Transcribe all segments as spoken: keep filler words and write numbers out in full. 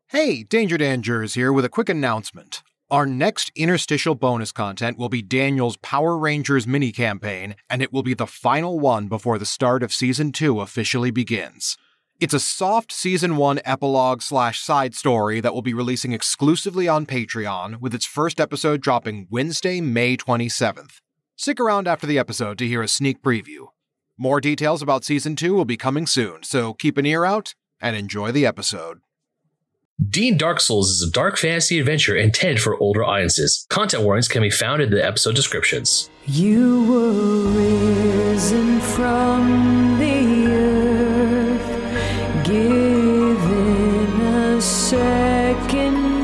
Hey, Danger Dangers here with a quick announcement. Our next interstitial bonus content will be Daniel's Power Rangers mini-campaign, and it will be the final one before the start of Season two officially begins. It's a soft Season one epilogue slash side story that will be releasing exclusively on Patreon, with its first episode dropping Wednesday, May twenty-seventh. Stick around after the episode to hear a sneak preview. More details about Season two will be coming soon, so keep an ear out and enjoy the episode. D and D Dark Souls is a dark fantasy adventure intended for older audiences. Content warnings can be found in the episode descriptions. You were risen from the earth, given a second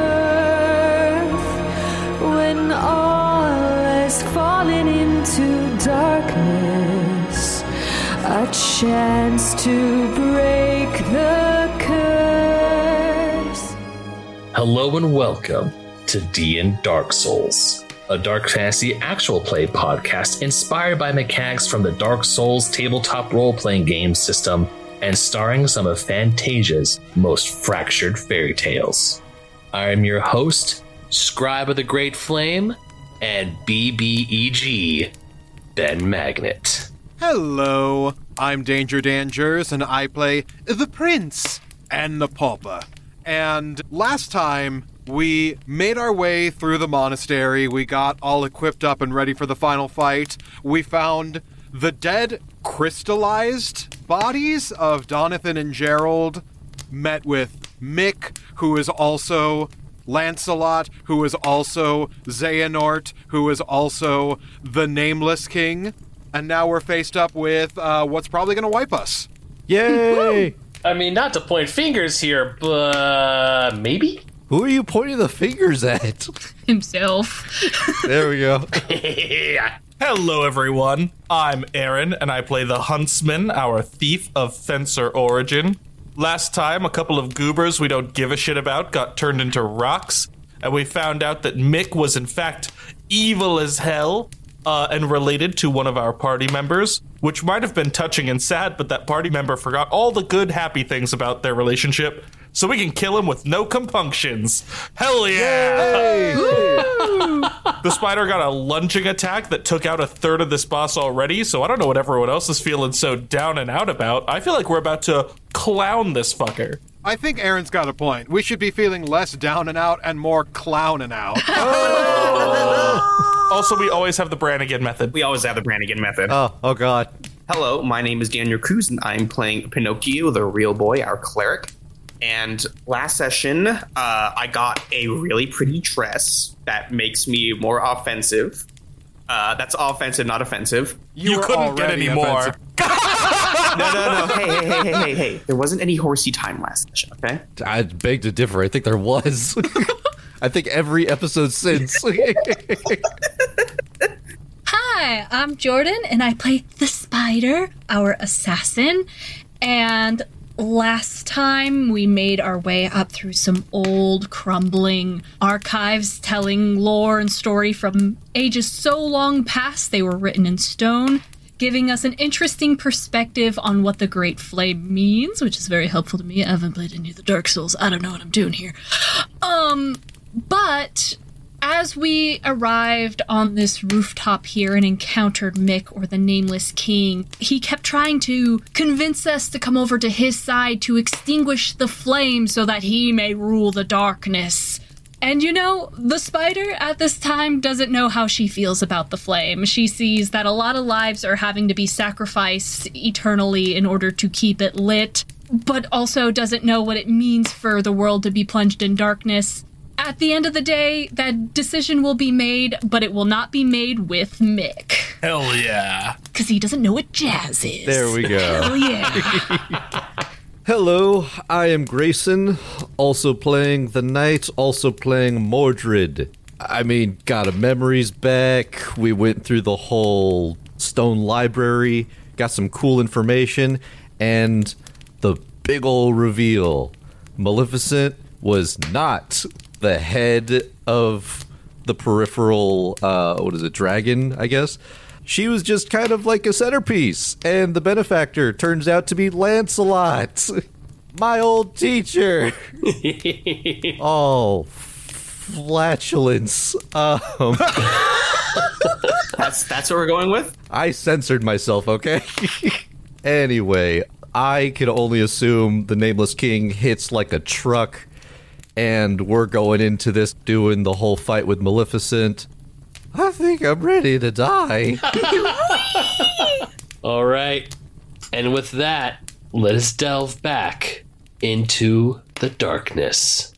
birth, when all has fallen into darkness, a chance to break the curse. Hello and welcome to D and D Dark Souls, a dark fantasy actual play podcast inspired by mechanics from the Dark Souls tabletop role-playing game system and starring some of Fantasia's most fractured fairy tales. I am your host, Scribe of the Great Flame, and B B E G, Ben Magnet. Hello, I'm Danger Dangers, and I play the Prince and the Pauper. And last time, we made our way through the monastery, we got all equipped up and ready for the final fight. We found the dead, crystallized bodies of Donathan and Gerald, met with Mick, who is also Lancelot, who is also Xehanort, who is also the Nameless King, and now we're faced up with uh, what's probably going to wipe us. Yay! I mean, not to point fingers here, but maybe? Who are you pointing the fingers at? Himself. There we go. Hello, everyone. I'm Aaron, and I play the Huntsman, our thief of Fencer origin. Last time, a couple of goobers we don't give a shit about got turned into rocks, and we found out that Mick was in fact evil as hell, uh, and related to one of our party members, which might have been touching and sad, but that party member forgot all the good, happy things about their relationship, so we can kill him with no compunctions. Hell yeah! The spider got a lunging attack that took out a third of this boss already, so I don't know what everyone else is feeling so down and out about. I feel like we're about to clown this fucker. I think Aaron's got a point. We should be feeling less down and out and more clowning out. Also, we always have the Brannigan method. We always have the Brannigan method. Oh, oh god. Hello, my name is Daniel Cruz, and I'm playing Pinocchio, the real boy, our cleric. And last session, uh, I got a really pretty dress that makes me more offensive. Uh, that's offensive, not offensive. You, you couldn't get any more. No, no, no. Hey, hey, hey, hey, hey, hey. There wasn't any horsey time last session, okay? I beg to differ. I think there was. I think every episode since. Hi, I'm Jordan, and I play the Spider, our assassin. And last time, we made our way up through some old, crumbling archives telling lore and story from ages so long past they were written in stone, giving us an interesting perspective on what the Great Flame means, which is very helpful to me. I haven't played any of the Dark Souls. I don't know what I'm doing here. Um, but as we arrived on this rooftop here and encountered Mick, or the Nameless King, he kept trying to convince us to come over to his side to extinguish the flame so that he may rule the darkness. And you know, the spider at this time doesn't know how she feels about the flame. She sees that a lot of lives are having to be sacrificed eternally in order to keep it lit, but also doesn't know what it means for the world to be plunged in darkness. At the end of the day, that decision will be made, but it will not be made with Mick. Hell yeah. Because he doesn't know what jazz is. There we go. Hell yeah. Hello, I am Grayson, also playing the Knight, also playing Mordred. I mean, got a memories back. We went through the whole stone library, got some cool information, and the big ol' reveal. Maleficent was not the head of the peripheral, uh, what is it, dragon, I guess? She was just kind of like a centerpiece, and the benefactor turns out to be Lancelot. My old teacher. Oh, flatulence. Um, That's that's what we're going with? I censored myself, okay? Anyway, I can only assume the Nameless King hits like a truck, and we're going into this doing the whole fight with Maleficent. I think I'm ready to die. All right. And with that, let us delve back into the darkness.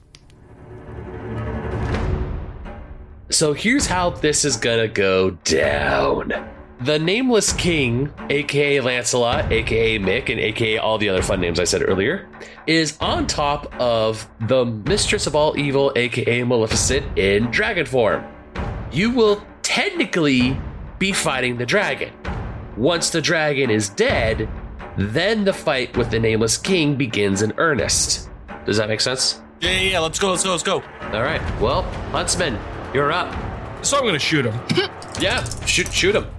So here's how this is gonna go down. The Nameless King, aka Lancelot, aka Mick, and aka all the other fun names I said earlier, is on top of the Mistress of All Evil, aka Maleficent, in dragon form. You will technically be fighting the dragon. Once the dragon is dead, then the fight with the Nameless King begins in earnest. Does that make sense? Yeah, yeah, yeah, let's go, let's go, let's go. All right. Well, Huntsman, you're up. So I'm gonna shoot him. Yeah, shoot, shoot him.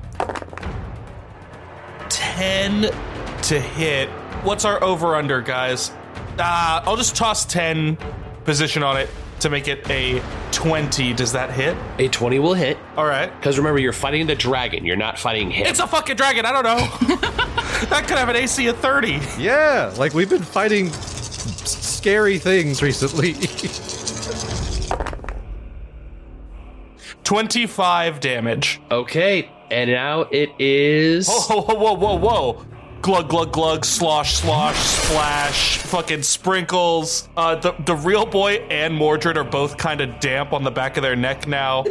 ten to hit. What's our over-under, guys? Uh, I'll just toss ten, position on it to make it a twenty. Does that hit? A twenty will hit. All right. Because remember, you're fighting the dragon. You're not fighting him. It's a fucking dragon. I don't know. That could have an A C of thirty. Yeah, like we've been fighting s- scary things recently. twenty-five damage. Okay, and now it is... Whoa, whoa, whoa, whoa, whoa. Glug, glug, glug, slosh, slosh, splash, fucking sprinkles. Uh, the, the real boy and Mordred are both kind of damp on the back of their neck now.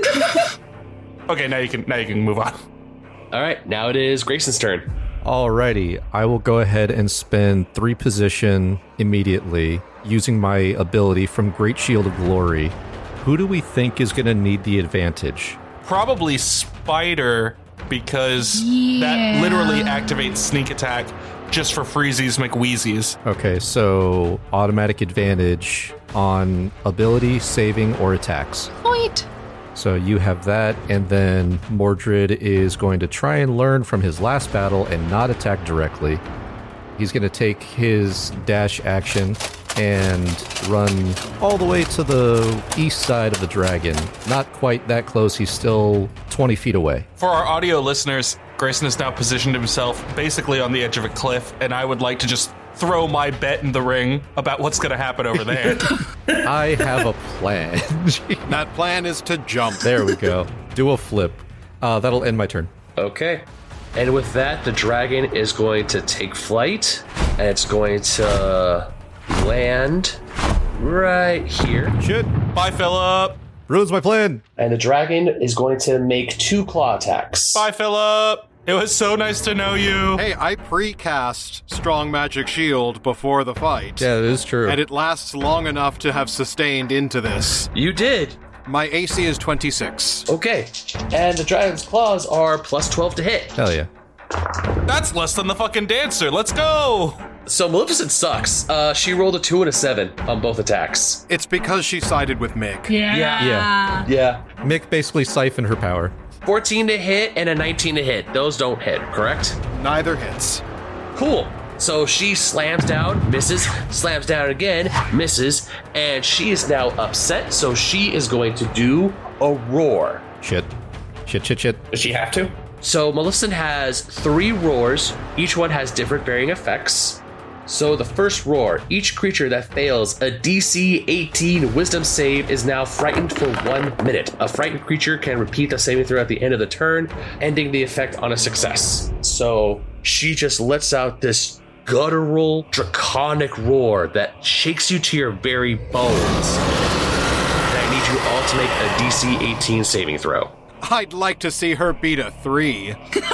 Okay, now you can now you can move on. All right, now it is Grayson's turn. Alrighty, I will go ahead and spend three position immediately using my ability from Great Shield of Glory. Who do we think is going to need the advantage? Probably Spider, because Yeah. that literally activates sneak attack just for freezies McWheezies. Okay, so automatic advantage on ability, saving, or attacks. Point. So you have that, and then Mordred is going to try and learn from his last battle and not attack directly. He's going to take his dash action and run all the way to the east side of the dragon. Not quite that close, he's still twenty feet away. For our audio listeners, Grayson has now positioned himself basically on the edge of a cliff, and I would like to just throw my bet in the ring about what's going to happen over there. I have a plan. That plan is to jump. There we go. Do a flip. Uh, that'll end my turn. Okay. And with that, the dragon is going to take flight, and it's going to land right here. Shit. Bye, Philip. Ruins my plan. And the dragon is going to make two claw attacks. Bye, Philip. It was so nice to know you. Hey, I pre-cast Strong Magic Shield before the fight. Yeah, that is true. And it lasts long enough to have sustained into this. You did. My A C is twenty-six. Okay. And the dragon's claws are plus twelve to hit. Hell yeah. That's less than the fucking dancer. Let's go. So Maleficent sucks. Uh, she rolled a two and a seven on both attacks. It's because she sided with Mick. Yeah. Yeah. Yeah. Mick basically siphoned her power. fourteen to hit and a nineteen to hit. Those don't hit, correct? Neither hits. Cool. So she slams down, misses, slams down again, misses, and she is now upset, so she is going to do a roar. Shit. Shit, shit, shit. Does she have to? So Maleficent has three roars. Each one has different varying effects. So the first roar, each creature that fails a D C eighteen wisdom save is now frightened for one minute. A frightened creature can repeat the saving throw at the end of the turn, ending the effect on a success. So she just lets out this guttural, draconic roar that shakes you to your very bones. And I need you all to make a D C eighteen saving throw. I'd like to see her beat a three.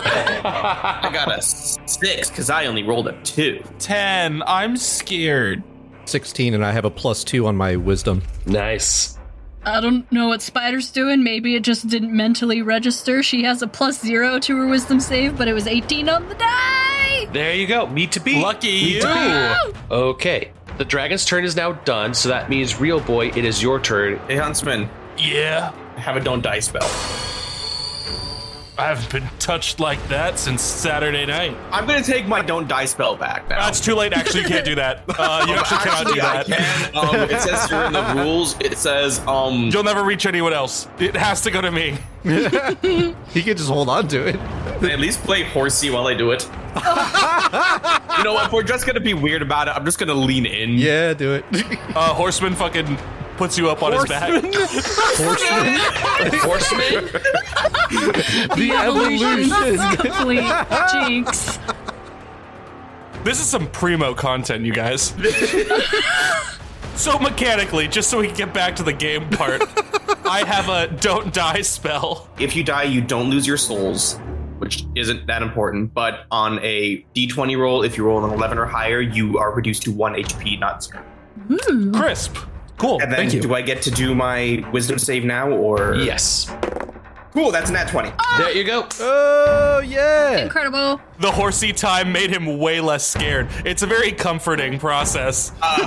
I got a six because I only rolled a two. ten. I'm scared. sixteen, and I have a plus two on my wisdom. Nice. I don't know what Spider's doing. Maybe it just didn't mentally register. She has a plus zero to her wisdom save, but it was eighteen on the die. There you go. Meet to beat. Lucky Meet you. to beat. Okay. The dragon's turn is now done, so that means, Real Boy, it is your turn. Hey, Huntsman, Yeah. have a don't die spell. I haven't been touched like that since Saturday night. I'm gonna take my don't die spell back now. That's too late. Actually, you can't do that. Uh, you actually, cannot do that. I can. Um, it says here in the rules. It says um. You'll never reach anyone else. It has to go to me. He can just hold on to it. At least play horsey while I do it. You know what? If we're just gonna be weird about it, I'm just gonna lean in. Yeah, do it. Uh, Horseman fucking puts you up on his back. Horseman. Horseman? The Evolution evolution. complete. Jinx. This is some primo content, you guys. So mechanically, just so we can get back to the game part, I have a don't die spell. If you die, you don't lose your souls, which isn't that important. But on a d twenty roll, if you roll an eleven or higher, you are reduced to one H P, not zero. Crisp. Cool. And then, Thank you. do I get to do my wisdom save now, or Yes. Cool, that's an nat twenty. There you go. Oh, yeah. Incredible. The horsey time made him way less scared. It's a very comforting process. Uh,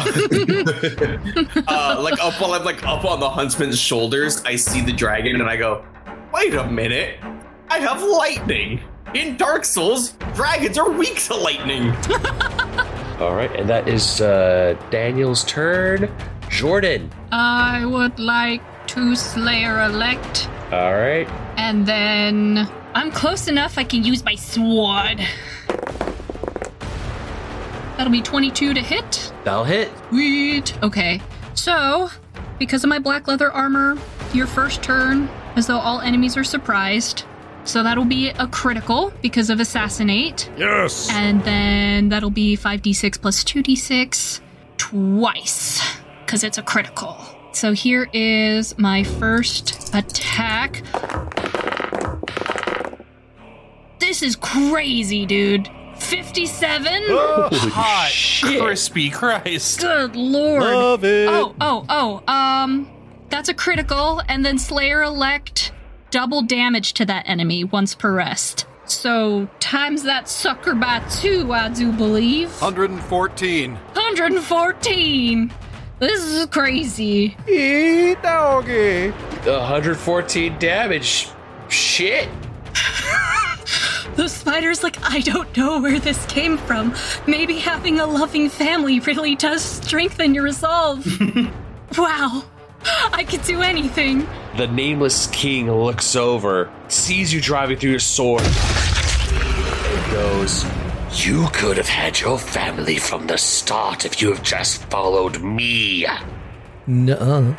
like up while I'm like up on the huntsman's shoulders, I see the dragon and I go, wait a minute, I have lightning. In Dark Souls, dragons are weak to lightning. All right, and that is uh, Daniel's turn. Jordan. I would like to Slayer elect, All right. and then I'm close enough I can use my sword. That'll be twenty-two to hit. That'll hit. Sweet. Okay, so because of my black leather armor, your first turn, as though all enemies are surprised. So that'll be a critical because of assassinate. Yes. And then that'll be five d six plus two d six twice because it's a critical. So here is my first attack. This is crazy, dude. fifty-seven? Hot, shit. crispy Christ. Good lord. Love it. Oh, oh, oh. Um, that's a critical, and then Slayer Elect, double damage to that enemy once per rest. So times that sucker by two, I do believe. one hundred fourteen. one hundred fourteen. This is crazy. Hey, doggy. one hundred fourteen damage. Shit. The spider's like, I don't know where this came from. Maybe having a loving family really does strengthen your resolve. Wow. I could do anything. The nameless king looks over, sees you driving through your sword, and goes, "You could have had your family from the start if you have just followed me." Nuh-uh.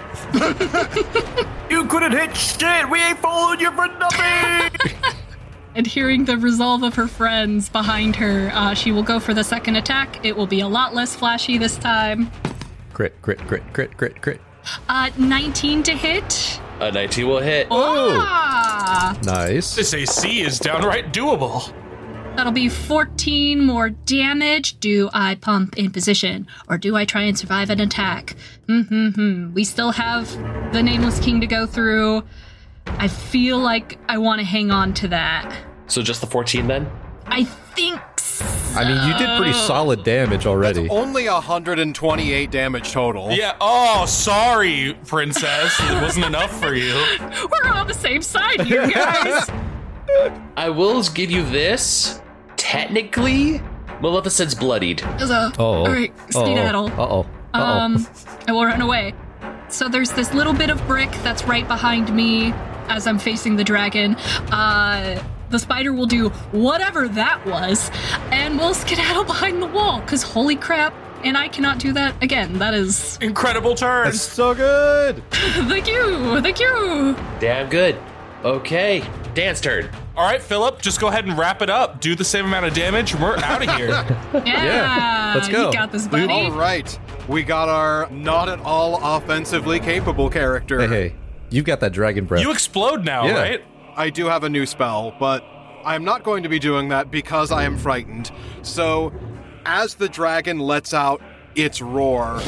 You couldn't hit shit. We ain't following you for nothing. And hearing the resolve of her friends behind her, uh, she will go for the second attack. It will be a lot less flashy this time. Crit, crit, crit, crit, crit, crit. Uh, nineteen to hit. A nineteen will hit. Ah! Nice. This A C is downright doable. That'll be fourteen more damage. Do I pump in position, or do I try and survive an attack? Mm-hmm-hmm. We still have the Nameless King to go through. I feel like I want to hang on to that. So just the fourteen then? I think so. I mean, you did pretty solid damage already. Only one hundred twenty-eight damage total. Yeah, oh, sorry, princess. It wasn't enough for you. We're on the same side here, guys. I will give you this. Technically, Maleficent's bloodied. So, Oh. all right, skedaddle. Uh-oh. Uh-oh. Um, I will run away. So there's this little bit of brick that's right behind me as I'm facing the dragon. Uh, the spider will do whatever that was, and we'll skedaddle behind the wall, because holy crap, and I cannot do that again. That is... Incredible turn. That's so good. Thank you, thank you. Damn good. Okay, Dan's turn. All right, Philip, just go ahead and wrap it up. Do the same amount of damage, and we're out of here. Yeah, Yeah, let's go. You got this, buddy. All right. We got our not at all offensively capable character. Hey, hey. You've got that dragon breath. You explode now, Yeah. right? I do have a new spell, but I'm not going to be doing that because I am frightened. So, as the dragon lets out its roar,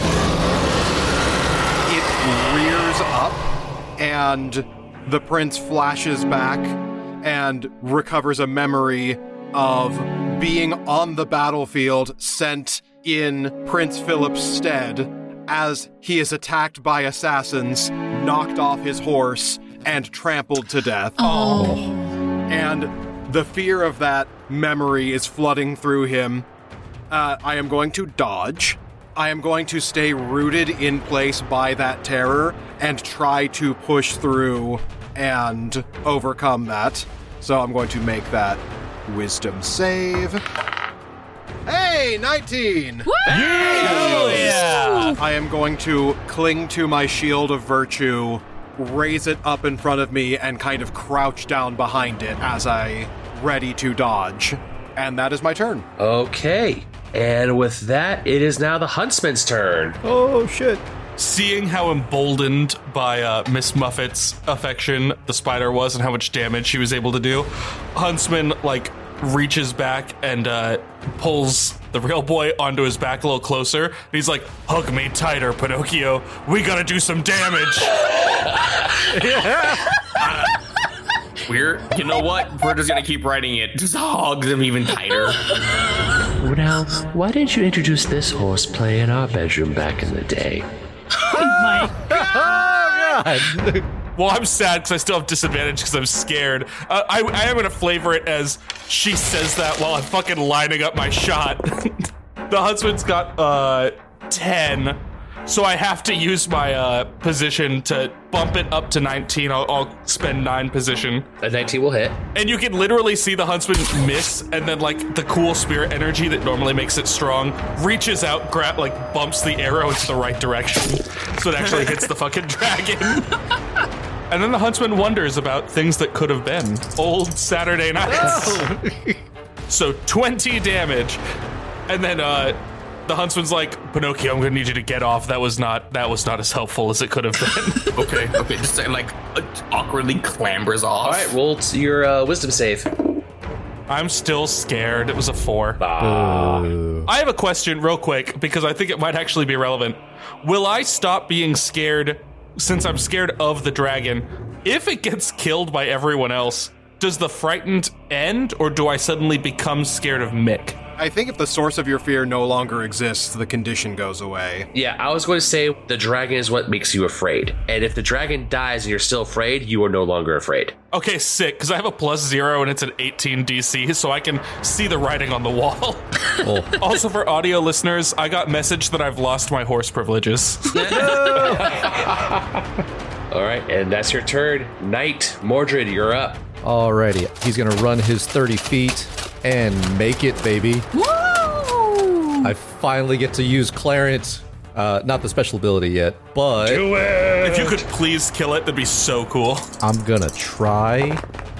it rears up, and the prince flashes back and recovers a memory of being on the battlefield sent in Prince Philip's stead as he is attacked by assassins, knocked off his horse, and trampled to death. Oh. and the fear of that memory is flooding through him. Uh, I am going to dodge. I am going to stay rooted in place by that terror and try to push through and overcome that. So I'm going to make that wisdom save. Hey, nineteen! Oh, yeah! I am going to cling to my shield of virtue, raise it up in front of me, and kind of crouch down behind it as I ready to dodge. And that is my turn. Okay. And with that, it is now the Huntsman's turn. Oh, shit. Seeing how emboldened by uh, Miss Muffet's affection the spider was and how much damage she was able to do, Huntsman, like, reaches back and uh, pulls the real boy onto his back a little closer. And he's like, hug me tighter, Pinocchio. We gotta do some damage. uh, we're, you know what? We're just gonna keep writing it. Just hug them even tighter. Now, why didn't you introduce this horseplay in our bedroom back in the day? Oh my Oh, God. Well, I'm sad because I still have disadvantage because I'm scared. Uh, I, I am going to flavor it as she says that while I'm fucking lining up my shot. The Huntsman's got uh, ten, so I have to use my uh, position to bump it up to nineteen. I'll, I'll spend nine position. A nineteen will hit. And you can literally see the Huntsman miss, and then, like, the cool spirit energy that normally makes it strong reaches out, grab, like, bumps the arrow into the right direction, so it actually hits the fucking dragon. And then the Huntsman wonders about things that could have been. Old Saturday nights. Oh. So twenty damage. And then uh, the Huntsman's like, Pinocchio, I'm gonna need you to get off. That was not that was not as helpful as it could have been. okay, okay, just uh, like uh, awkwardly clambers off. All right, roll t- your uh, wisdom save. I'm still scared. It was a four. Ah. I have a question real quick because I think it might actually be relevant. Will I stop being scared since I'm scared of the dragon? If it gets killed by everyone else, does the frightened end, or do I suddenly become scared of Mick? I think if the source of your fear no longer exists, the condition goes away. Yeah, I was going to say the dragon is what makes you afraid. And if the dragon dies and you're still afraid, you are no longer afraid. Okay, sick, because I have a plus zero and it's an eighteen D C, so I can see the writing on the wall. Oh. Also, for audio listeners, I got message that I've lost my horse privileges. All right, and that's your turn. Knight, Mordred, you're up. Alrighty, he's gonna run his thirty feet and make it, baby. Woo! I finally get to use Clarence. Uh, not the special ability yet, but Do it! If you could please kill it, that'd be so cool. I'm gonna try.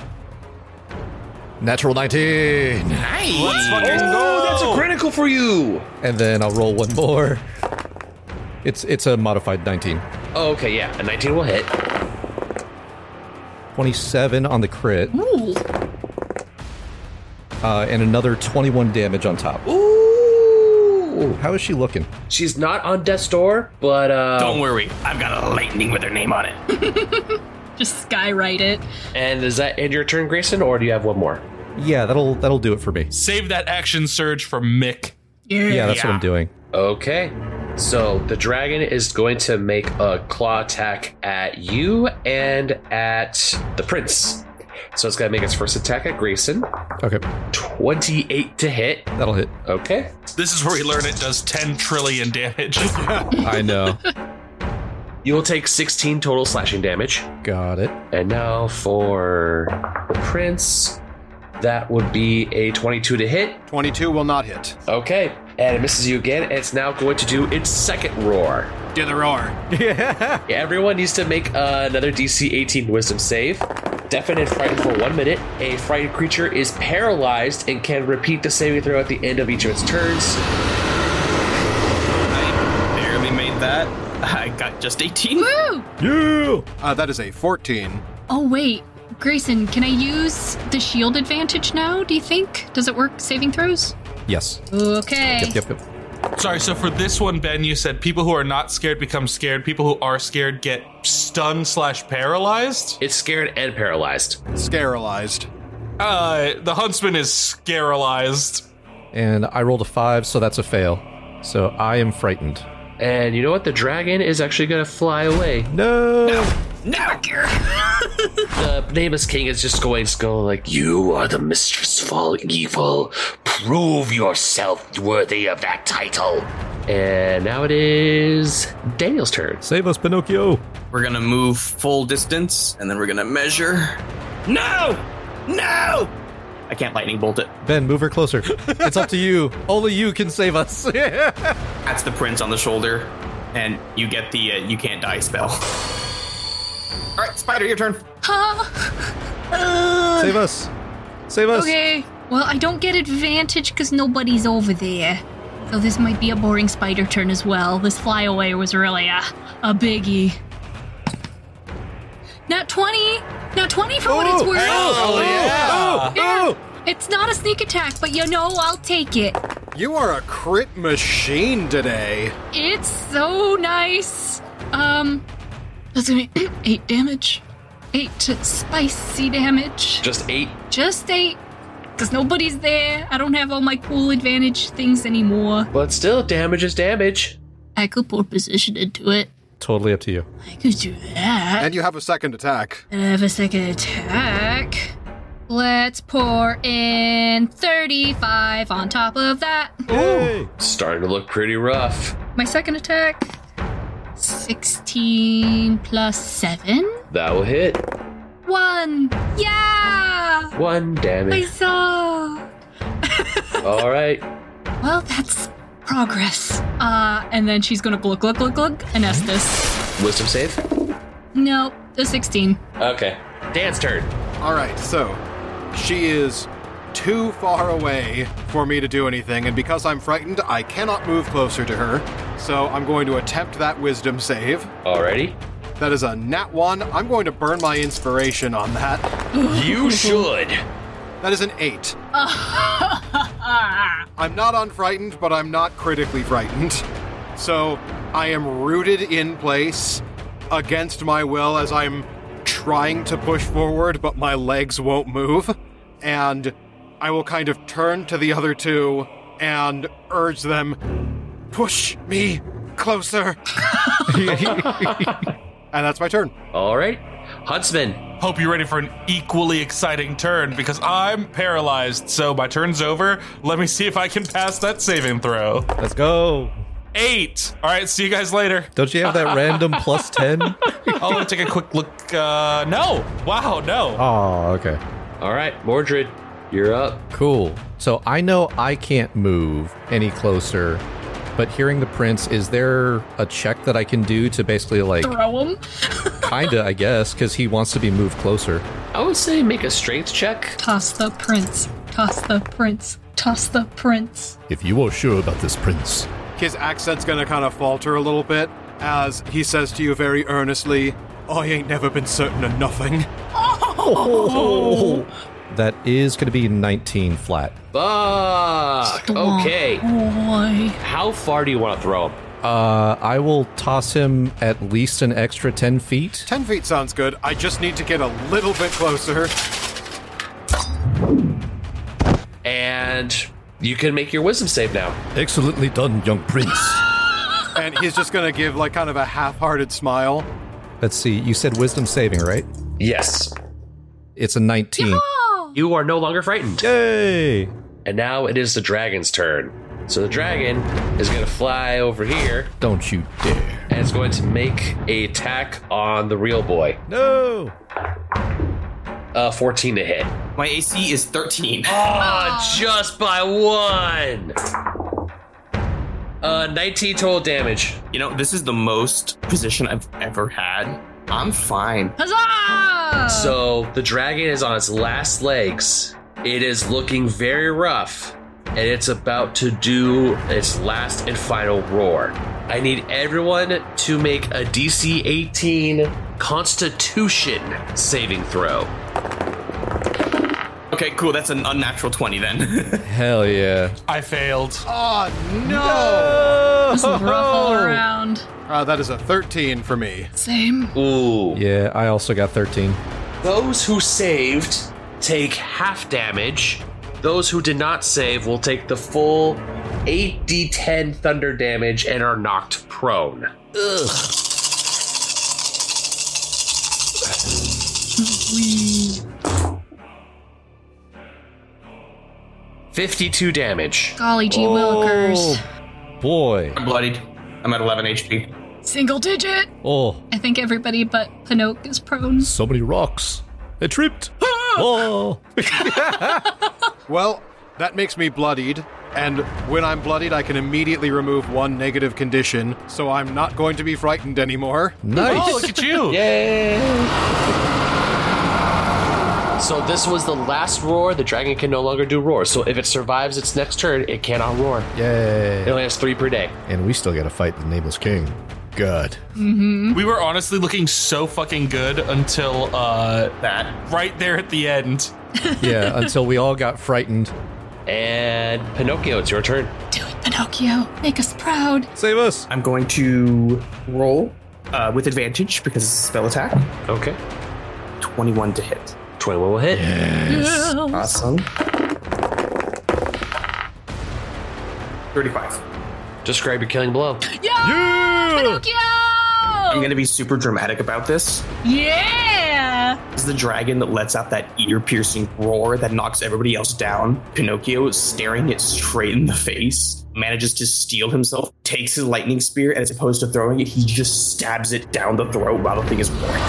Natural nineteen. Nice. Let's fucking go! Oh, that's a critical for you! And then I'll roll one more. It's it's a modified nineteen. Oh, okay, yeah, a nineteen will hit. twenty-seven on the crit. Ooh. Uh, and another twenty-one damage on top. Ooh! How is she looking? She's not on death's door, but uh... Don't worry, I've got a lightning with her name on it. Just skywrite it. And is that end your turn, Grayson, or do you have one more? Yeah, that'll that'll do it for me. Save that action surge for Mick. Yeah, Yeah, that's Yeah. what I'm doing. Okay. So the dragon is going to make a claw attack at you and at the prince. So it's going to make its first attack at Grayson. Okay, twenty-eight to hit. that'll hit. Okay. This is where we learn it does ten trillion damage. I know. You will take sixteen total slashing damage. Got it. And now for the prince, that would be a twenty-two to hit. twenty-two will not hit. Okay. And it misses you again, and it's now going to do its second roar. Do the roar. Yeah, everyone needs to make uh, another D C eighteen wisdom save. Deafened and frightened for one minute. A frightened creature is paralyzed and can repeat the saving throw at the end of each of its turns. I barely made that. I got just eighteen. Woo! Yeah. Uh, that is a fourteen. Oh, wait. Grayson, can I use the shield advantage now, do you think? Does it work saving throws? Yes. Okay. Yep, yep, yep. Sorry, so for this one, Ben, you said people who are not scared become scared. People who are scared get stunned slash paralyzed. It's scared and paralyzed. Scaralized. Uh, the huntsman is scaralized. And I rolled a five, so that's a fail. So I am frightened. And you know what? The dragon is actually going to fly away. No. No. The nameless king is just going to go like, "You are the mistress of all evil. Prove yourself worthy of that title." And now it is Daniel's turn. Save us, Pinocchio. We're gonna move full distance, and then we're gonna measure. No! No! I can't lightning bolt it. Ben, move her closer. It's up to you. Only you can save us. That's the prince on the shoulder, and you get the uh, you can't die spell. All right, Spider, your turn. Save us. Save us. Okay. Well, I don't get advantage because nobody's over there. So this might be a boring spider turn as well. This flyaway was really a, a biggie. Nat twenty! Nat twenty for what it's worth! Oh, yeah. Yeah. It's not a sneak attack, but you know, I'll take it. You are a crit machine today. It's so nice. Um, that's gonna be eight damage. Eight to spicy damage. Just eight. Just eight. Because nobody's there. I don't have all my cool advantage things anymore. But still, damage is damage. I could put position into it. Totally up to you. I could do that. And you have a second attack. I have a second attack. Let's pour in thirty-five on top of that. Hey. Starting to look pretty rough. My second attack, sixteen plus seven. That will hit. One. Yeah! One I damage. saw. All right. Well, that's progress. Uh, and then she's gonna glug, glug, glug, glug, and Estes. Wisdom save? No, the sixteen. Okay. Dan's turn. All right, so she is too far away for me to do anything, and because I'm frightened, I cannot move closer to her. So I'm going to attempt that wisdom save. Alrighty. That is a nat one. I'm going to burn my inspiration on that. You should. That is an eight. I'm not unfrightened, but I'm not critically frightened. So I am rooted in place against my will as I'm trying to push forward, but my legs won't move. And I will kind of turn to the other two and urge them, push me closer. And that's my turn. All right. Huntsman. Hope you're ready for an equally exciting turn because I'm paralyzed. So my turn's over. Let me see if I can pass that saving throw. Let's go. Eight. All right. See you guys later. Don't you have that random plus ten? Oh, let me take a quick look. Uh, no. Wow. No. Oh, okay. All right. Mordred, you're up. Cool. So I know I can't move any closer, but hearing the prince, is there a check that I can do to basically like, Throw him. kinda, I guess, because he wants to be moved closer? I would say make a strength check. Toss the prince. Toss the prince. Toss the prince. If you are sure about this, prince. His accent's gonna kind of falter a little bit as he says to you very earnestly, I ain't never been certain of nothing. Oh. That is going to be nineteen flat. Fuck. Okay. Boy. How far do you want to throw him? Uh, I will toss him at least an extra ten feet. Ten feet sounds good. I just need to get a little bit closer. And you can make your wisdom save now. Excellently done, young prince. And he's just gonna give like kind of a half-hearted smile. Let's see. You said wisdom saving, right? Yes. It's a nineteen. Oh. You are no longer frightened. Yay! And now it is the dragon's turn. So the dragon is going to fly over here Don't you dare. and it's going to make a attack on the real boy. No! Uh, fourteen to hit. My A C is thirteen. Oh, just by one. Uh, nineteen total damage. You know, this is the most position I've ever had. I'm fine. Huzzah! So the dragon is on its last legs. It is looking very rough, and it's about to do its last and final roar. I need everyone to make a D C eighteen Constitution saving throw. Okay, cool. That's an unnatural twenty then. Hell yeah. I failed. Oh no! This is rough all around. Uh, that is a thirteen for me. Same. Ooh. Yeah, I also got thirteen. Those who saved take half damage. Those who did not save will take the full eight d ten thunder damage and are knocked prone. Ugh. fifty-two damage. Golly gee willikers. Oh, boy. I'm bloodied. I'm at eleven H P. Single digit. Oh, I think everybody but Pinocchio is prone. so many rocks. I tripped. Oh. Well, that makes me bloodied, and when I'm bloodied, I can immediately remove one negative condition, so I'm not going to be frightened anymore. Nice. Oh, look at you. Yay! So this was the last roar. The dragon can no longer do roar. So if it survives its next turn, it cannot roar. Yay. It only has three per day. And we still got to fight the Nameless King. God. We were honestly looking so fucking good until uh That. right there at the end. Yeah, until we all got frightened. And Pinocchio, it's your turn. Do it, Pinocchio. Make us proud. Save us. I'm going to roll uh, with advantage because it's a spell attack. Okay. twenty-one to hit. twenty-one will hit. Awesome. thirty-five. Describe your killing blow. Yeah! Pinocchio! I'm going to be super dramatic about this. Yeah! This is the dragon that lets out that ear-piercing roar that knocks everybody else down. Pinocchio, staring it straight in the face, manages to steel himself, takes his lightning spear, and as opposed to throwing it, he just stabs it down the throat while the thing is roaring.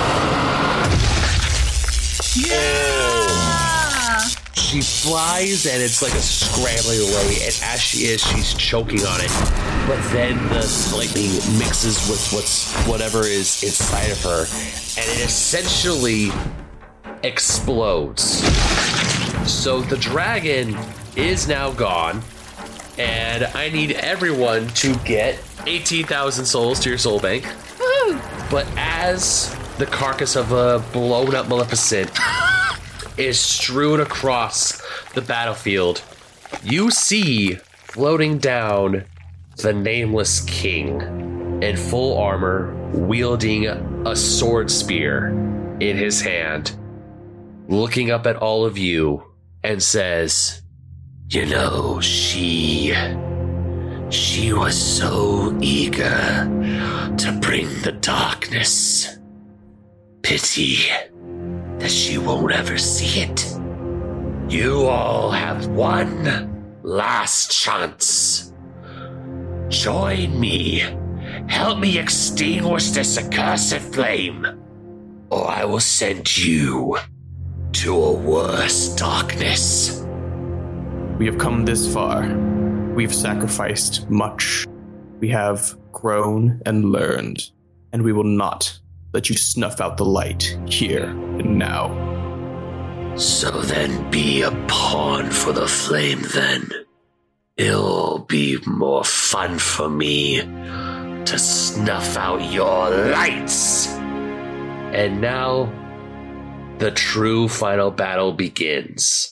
She flies and it's like a scrambling away, and as she is, she's choking on it. But then the lightning mixes with what's whatever is inside of her, and it essentially explodes. So the dragon is now gone, and I need everyone to get eighteen thousand souls to your soul bank. Woo! But as the carcass of a blown up Maleficent is strewn across the battlefield, you see floating down the Nameless King in full armor, wielding a sword spear in his hand, looking up at all of you and says, "You know, she... she was so eager to bring the darkness. Pity that she won't ever see it. You all have one last chance. Join me. Help me extinguish this accursed flame, or I will send you to a worse darkness." We have come this far. We've sacrificed much. We have grown and learned, and we will not let you snuff out the light here and now. So then be a pawn for the flame then. It'll be more fun for me to snuff out your lights. And now, the true final battle begins.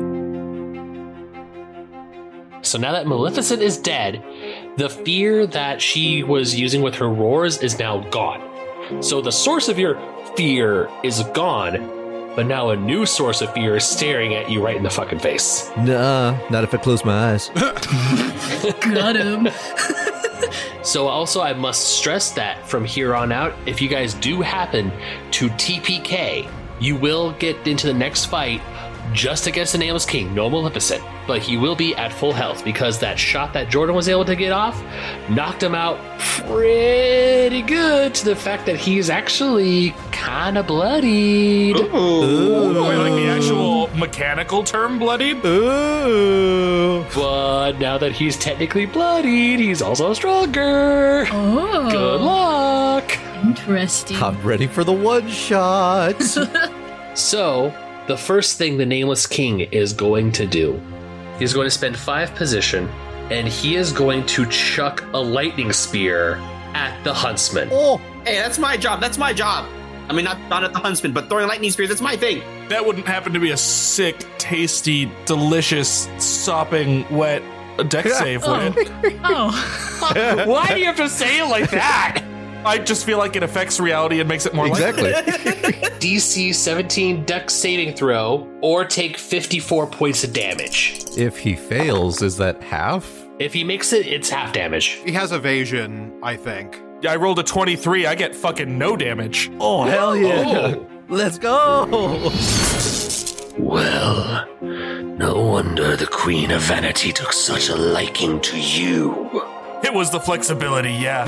So now that Maleficent is dead, the fear that she was using with her roars is now gone. So the source of your fear is gone, but now a new source of fear is staring at you right in the fucking face. Nah, not if I close my eyes. Got him. So also I must stress that from here on out, if you guys do happen to T P K, you will get into the next fight just against the Nameless King, no Maleficent, but he will be at full health because that shot that Jordan was able to get off knocked him out pretty good, to the fact that he's actually kind of bloodied. Ooh. Wait, like the actual mechanical term bloodied? Ooh. But now that he's technically bloodied, he's also stronger. Oh. Good luck. Interesting. I'm ready for the one shot. So, the first thing the Nameless King is going to do, he's going to spend five position, and he is going to chuck a lightning spear at the huntsman. Oh, Hey, that's my job. That's my job. I mean, not, not at the huntsman, but throwing lightning spears, that's my thing. That wouldn't happen to be a sick, tasty, delicious, sopping, wet deck save, would it? Oh. Why do you have to say it like that? I just feel like it affects reality and makes it more exactly. likely. D C seventeen dex saving throw, or take fifty-four points of damage. If he fails, is that half? If he makes it, it's half damage. He has evasion, I think. I rolled a twenty-three. I get fucking no damage. Oh, hell yeah. Oh, Let's go! Well, no wonder the Queen of Vanity took such a liking to you. It was the flexibility, yeah.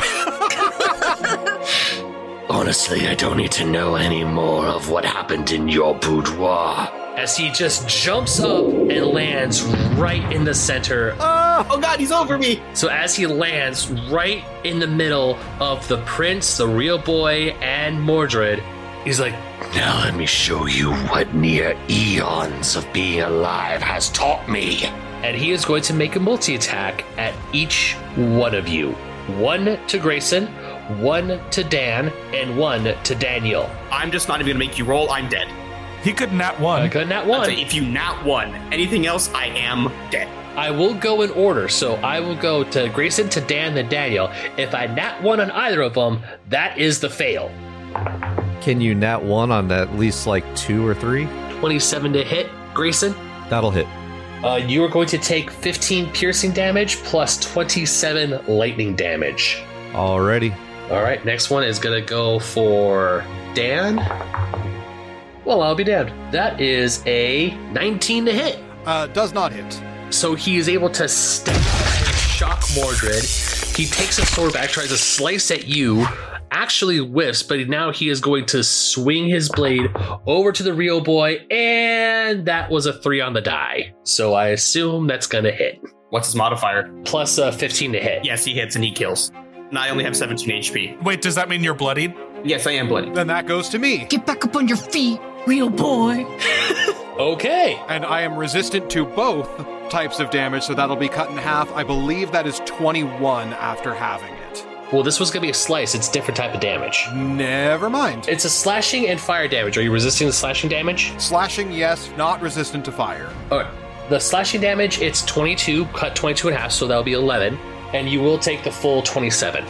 Honestly, I don't need to know any more of what happened in your boudoir. As he just jumps up and lands right in the center. Oh god, he's over me! So as he lands right in the middle of the prince, the real boy, and Mordred, he's like, now let me show you what near eons of being alive has taught me. And he is going to make a multi-attack at each one of you. One to Grayson, one to Dan, and one to Daniel. I'm just not even gonna make you roll, I'm dead. He could nat one. I could nat I'll one. say, if you nat one, anything else, I am dead. I will go in order, so I will go to Grayson, to Dan, then Daniel. If I nat one on either of them, that is the fail. Can you nat one on at least like two or three? twenty-seven to hit, Grayson. That'll hit. Uh, you are going to take fifteen piercing damage plus twenty-seven lightning damage. Alrighty. All right, next one is going to go for Dan. Well, I'll be damned. That is a nineteen to hit. Uh, does not hit. So he is able to step up and shock Mordred. He takes a sword back, tries to slice at you, actually whiffs, but now he is going to swing his blade over to the real boy, and that was a three on the die. So I assume that's going to hit. What's his modifier? Plus uh, fifteen to hit. Yes, he hits and he kills. And I only have seventeen H P. Wait, does that mean you're bloodied? Yes, I am bloody. Then that goes to me. Get back up on your feet, real boy. Okay. And I am resistant to both types of damage, so that'll be cut in half. I believe that is twenty-one after having it. Well, this was going to be a slice. It's a different type of damage. Never mind. It's a slashing and fire damage. Are you resisting the slashing damage? Slashing, yes, not resistant to fire. All right. The slashing damage, it's twenty-two, cut twenty-two in half, so that'll be eleven. And you will take the full twenty-seven.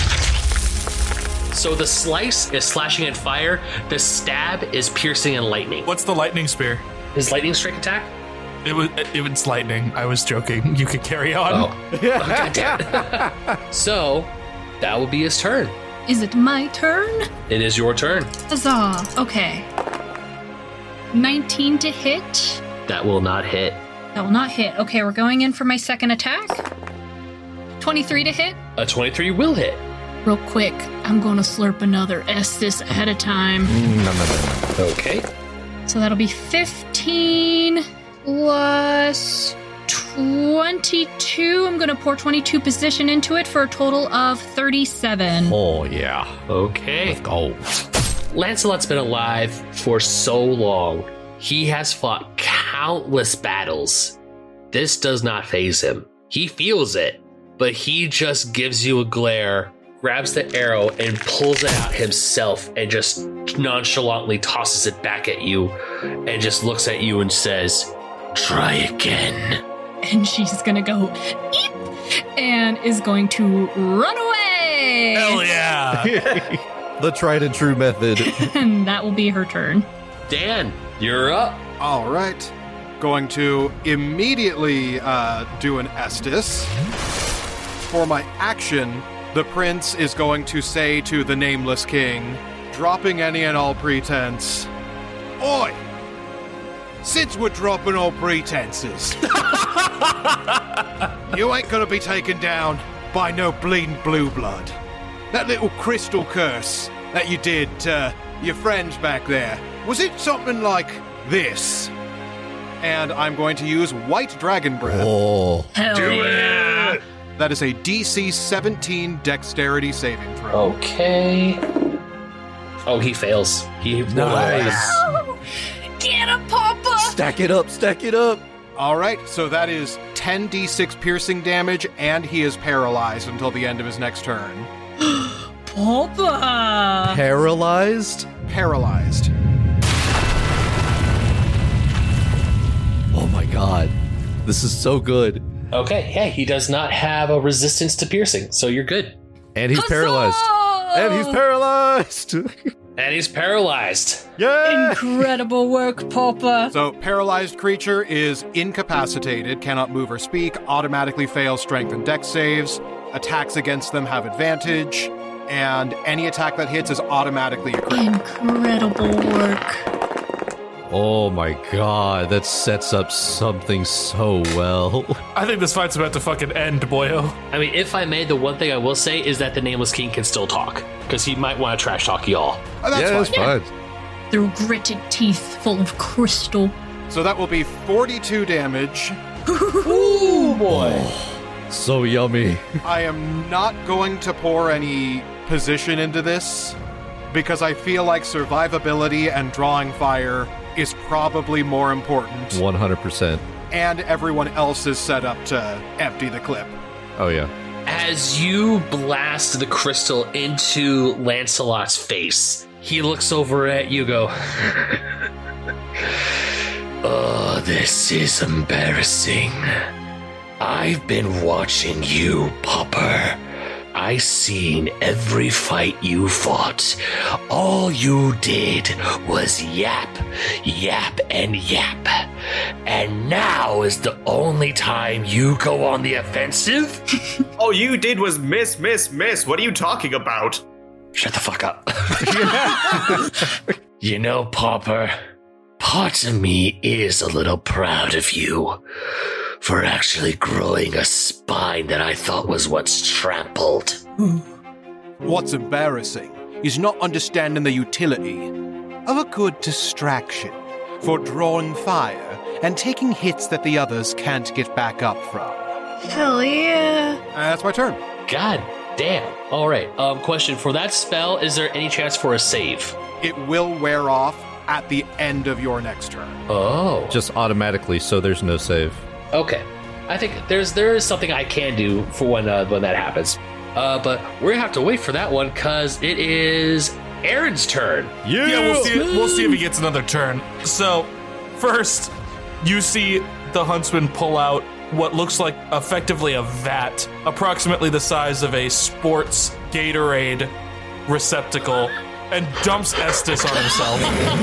So the slice is slashing and fire. The stab is piercing and lightning. What's the lightning spear? His lightning strike attack? It was it was lightning. I was joking. You could carry on. Oh, oh God damn it. So that will be his turn. Is it my turn? It is your turn. Huzzah. Okay. nineteen to hit. That will not hit. That will not hit. Okay, we're going in for my second attack. twenty-three to hit. A twenty-three will hit. Real quick, I'm going to slurp another Estus ahead of time. No, no, no, no. Okay. So that'll be fifteen plus twenty-two. I'm going to pour twenty-two position into it for a total of thirty-seven. Oh, yeah. Okay. Let's go. Lancelot's been alive for so long. He has fought countless battles. This does not faze him. He feels it, but he just gives you a glare, grabs the arrow and pulls it out himself and just nonchalantly tosses it back at you and just looks at you and says, try again. And she's going to go, eep, and is going to run away. Hell yeah. The tried and true method. And that will be her turn. Dan, you're up. All right. Going to immediately uh, do an Estus. For my action, the prince is going to say to the nameless king, dropping any and all pretense, Oi! Since we're dropping all pretenses, you ain't gonna be taken down by no bleeding blue blood. That little crystal curse that you did to your friends back there, was it something like this? And I'm going to use White Dragon Breath. Oh. Hell Do yeah. it. That is a D C seventeen dexterity saving throw. Okay. Oh, he fails. He Nice. Get a papa. Stack it up, stack it up. All right, so that is ten d six piercing damage, and he is paralyzed until the end of his next turn. Papa. Paralyzed? Paralyzed. Oh my god. This is so good. Okay, hey, he does not have a resistance to piercing, so you're good. And he's paralyzed. And he's paralyzed. And he's paralyzed. Yeah. Incredible work, Papa. So, paralyzed creature is incapacitated, cannot move or speak, automatically fails strength and dex saves, attacks against them have advantage, and any attack that hits is automatically a crit. Incredible work. Oh my god, that sets up something so well. I think this fight's about to fucking end, boyo. I mean, if I may, the one thing I will say is that the Nameless King can still talk, because he might want to trash talk y'all. Oh, that's yeah, fine. that's fine. Through gritted teeth full of crystal. So that will be forty-two damage. Ooh, boy. So yummy. I am not going to pour any position into this because I feel like survivability and drawing fire is probably more important. one hundred percent. And everyone else is set up to empty the clip. Oh, yeah. As you blast the crystal into Lancelot's face, he looks over at you, go, oh, this is embarrassing. I've been watching you, Popper. I seen every fight you fought. All you did was yap, yap, and yap. And now is the only time you go on the offensive? All you did was miss, miss, miss. What are you talking about? Shut the fuck up. You know, Popper, part of me is a little proud of you for actually growing a spine that I thought was once trampled. What's embarrassing is not understanding the utility of a good distraction for drawing fire and taking hits that the others can't get back up from. Hell yeah. And that's my turn. God damn. All right. Um, question for that spell: is there any chance for a save? It will wear off at the end of your next turn. Oh. Just automatically, so there's no save. Okay, I think there's there is something I can do for when uh, when that happens, uh, but we're gonna have to wait for that one because it is Aaron's turn. Yeah, Yeah, we'll see. We'll see if he gets another turn. So, first, you see the huntsman pull out what looks like effectively a vat, approximately the size of a sports Gatorade receptacle, and dumps Estes on himself.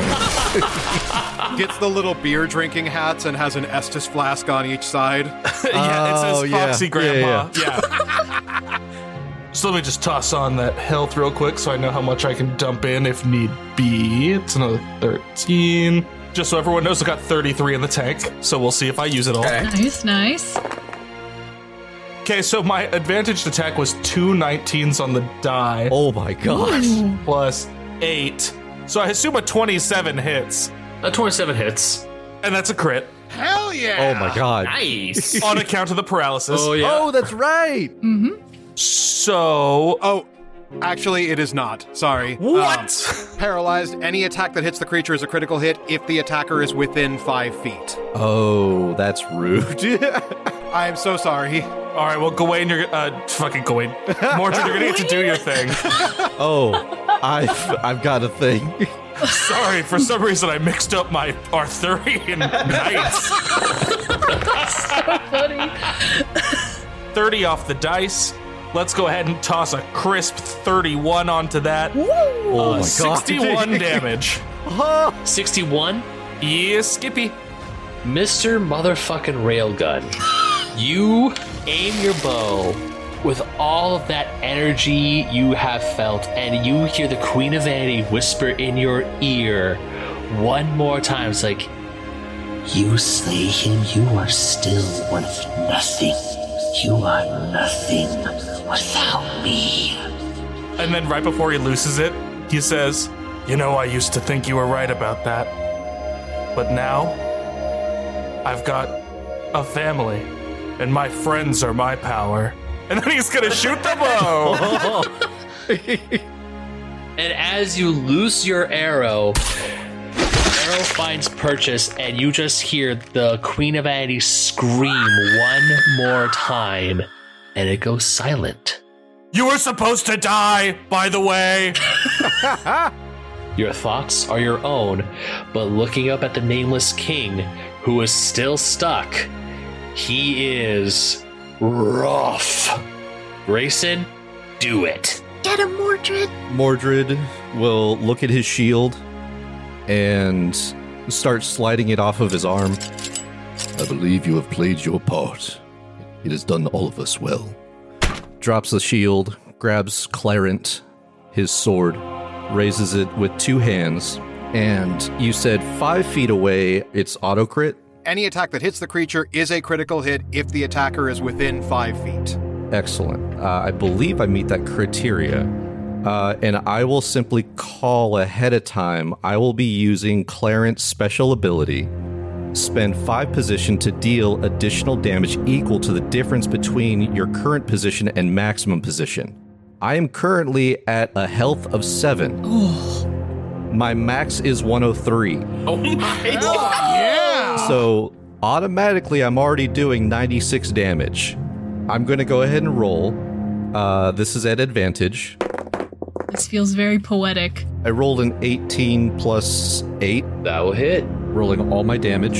Gets the little beer drinking hats and has an Estus flask on each side. Yeah, it Oh, says yeah. Foxy Yeah, Grandpa. Yeah. So let me just toss on that health real quick so I know how much I can dump in if need be. It's another thirteen. Just so everyone knows, I got thirty-three in the tank, so we'll see if I use it all. Okay. Nice, nice. Okay, so my advantaged attack was two nineteens on the die, Oh my gosh. plus eight. So I assume a twenty-seven hits, A twenty-seven hits. and that's a crit Hell yeah! Oh my god. Nice. on account of the paralysis. Oh, that's right. So, Oh, actually, it is not. Sorry. what? Um, paralyzed. Any attack that hits the creature is a critical hit if the attacker is within five feet. Oh, that's rude. I am so sorry. All right, well, Gawain, you're uh, fucking Gawain. Mordred, you're gonna get to do your thing. Oh, I've I've got a thing. Sorry, for some reason I mixed up my Arthurian knights. Funny. thirty off the dice. Let's go ahead and toss a crisp thirty-one onto that. Oh Uh, my god. sixty-one damage. sixty-one. Yeah, Skippy. Mister Motherfucking Railgun, you aim your bow with all of that energy you have felt, and you hear the Queen of Vanity whisper in your ear one more time. It's like, you slay him, you are still worth nothing. You are nothing without me. And then right before he loses it, he says, you know, I used to think you were right about that. But now, I've got a family, and my friends are my power. And then he's gonna shoot the bow. And as you loose your arrow, the arrow finds purchase, and you just hear the Queen of Vanity scream one more time, and it goes silent. You were supposed to die, by the way. Your thoughts are your own, but looking up at the Nameless King, who is still stuck, he is rough. Grayson, do it. Get him, Mordred. Mordred will look at his shield and start sliding it off of his arm. I believe you have played your part. It has done all of us well. Drops the shield, grabs Clarent, his sword, raises it with two hands, and you said five feet away, it's auto crit? Any attack that hits the creature is a critical hit if the attacker is within five feet. Excellent. Uh, I believe I meet that criteria. Uh, and I will simply call ahead of time. I will be using Clarence special ability. Spend five position to deal additional damage equal to the difference between your current position and maximum position. I am currently at a health of seven. My max is one oh three. Oh my god! Yeah! So automatically I'm already doing ninety-six damage. I'm going to go ahead and roll. Uh, this is at advantage. This feels very poetic. I rolled an eighteen plus eight. That will hit. Rolling all my damage.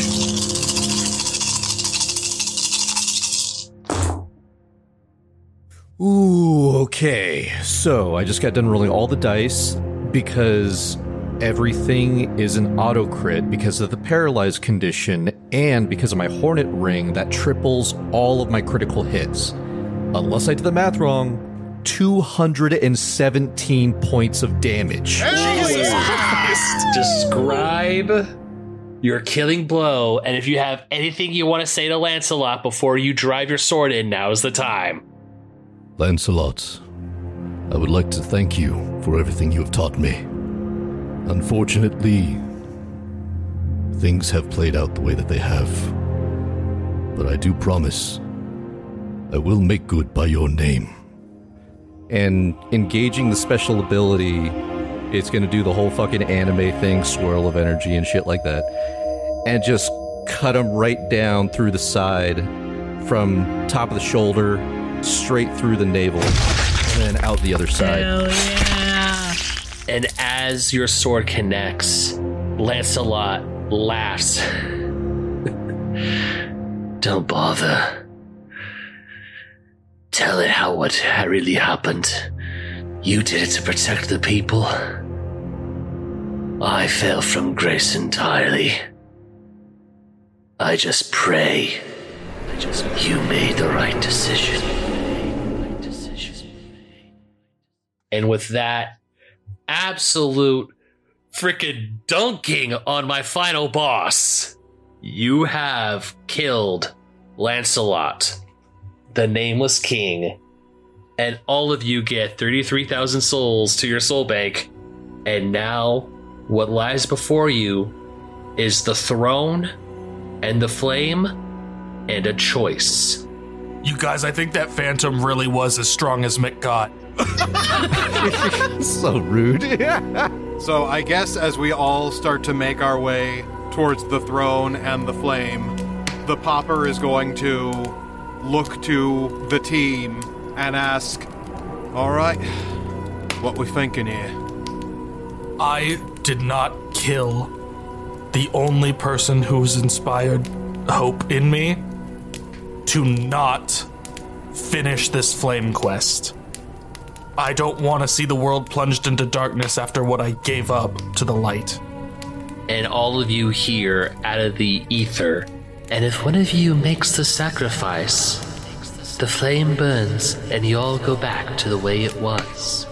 Ooh, okay. So I just got done rolling all the dice because everything is an auto crit because of the paralyzed condition and because of my Hornet Ring that triples all of my critical hits. Unless I did the math wrong, two hundred seventeen points of damage. Jesus Christ. Describe your killing blow, and if you have anything you want to say to Lancelot before you drive your sword in, now is the time. Lancelot, I would like to thank you for everything you have taught me. Unfortunately, things have played out the way that they have. But I do promise, I will make good by your name. And engaging the special ability, it's going to do the whole fucking anime thing, swirl of energy and shit like that, and just cut him right down through the side, from top of the shoulder, straight through the navel, and then out the other side. Hell yeah. And as your sword connects, Lancelot laughs. Don't bother. Tell it how what really happened. You did it to protect the people. I fell from grace entirely. I just pray I just you made the right decision. And with that absolute freaking dunking on my final boss, you have killed Lancelot, the Nameless King, and all of you get thirty-three thousand souls to your soul bank. And now, what lies before you is the throne and the flame and a choice. You guys, I think that phantom really was as strong as Mick got. So rude. So I guess as we all start to make our way towards the throne and the flame, the popper is going to look to the team and ask, all right, what we thinking here? I did not kill the only person who's inspired hope in me to not finish this flame quest. I don't want to see the world plunged into darkness after what I gave up to the light. And all of you hear out of the ether, and if one of you makes the sacrifice, the flame burns and you all go back to the way it was.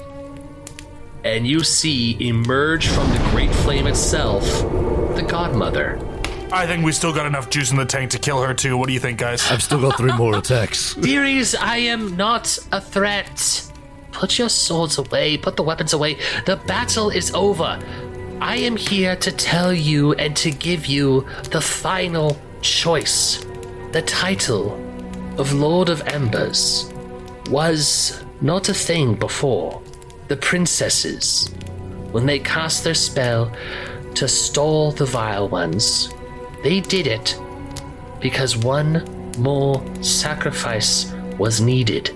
And you see emerge from the great flame itself, the Godmother. I think we still got enough juice in the tank to kill her too. What do you think, guys? I've still got three more attacks. Dearies, I am not a threat. Put your swords away, put the weapons away. The battle is over. I am here to tell you and to give you the final choice. The title of Lord of Embers was not a thing before. The princesses, when they cast their spell to stall the vile ones, they did it because one more sacrifice was needed.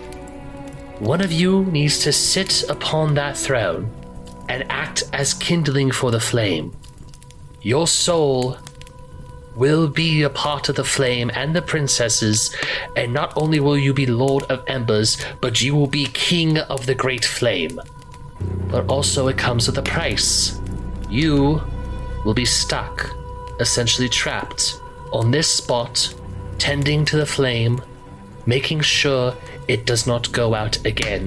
One of you needs to sit upon that throne and act as kindling for the flame. Your soul will be a part of the flame and the princesses, and not only will you be Lord of Embers, but you will be King of the Great Flame. But also it comes with a price. You will be stuck, essentially trapped, on this spot, tending to the flame, making sure it does not go out again,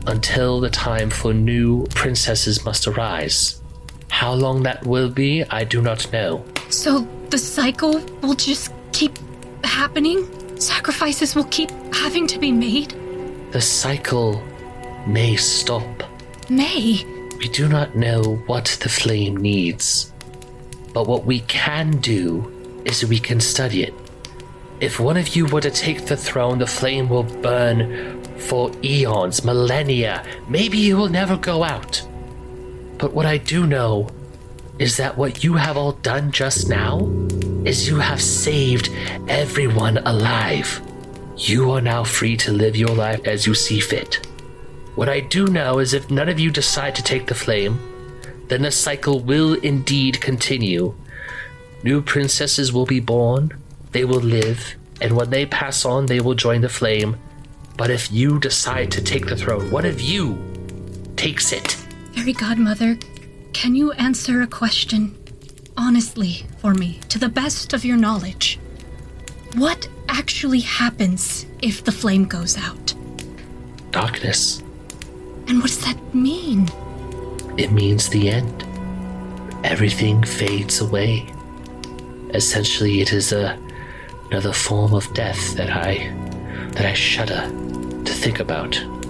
until the time for new princesses must arise. How long that will be, I do not know. So the cycle will just keep happening? Sacrifices will keep having to be made? The cycle may stop. May? We do not know what the flame needs. But what we can do is we can study it. If one of you were to take the throne, the flame will burn for eons, millennia. Maybe it will never go out. But what I do know is that what you have all done just now is you have saved everyone alive. You are now free to live your life as you see fit. What I do know is if none of you decide to take the flame, then the cycle will indeed continue. New princesses will be born, they will live, and when they pass on, they will join the flame. But if you decide to take the throne, one of you takes it. Fairy Godmother, can you answer a question honestly for me, to the best of your knowledge? What actually happens if the flame goes out? Darkness. And what does that mean? It means the end. Everything fades away. Essentially, it is a, another form of death that I, that I shudder to think about.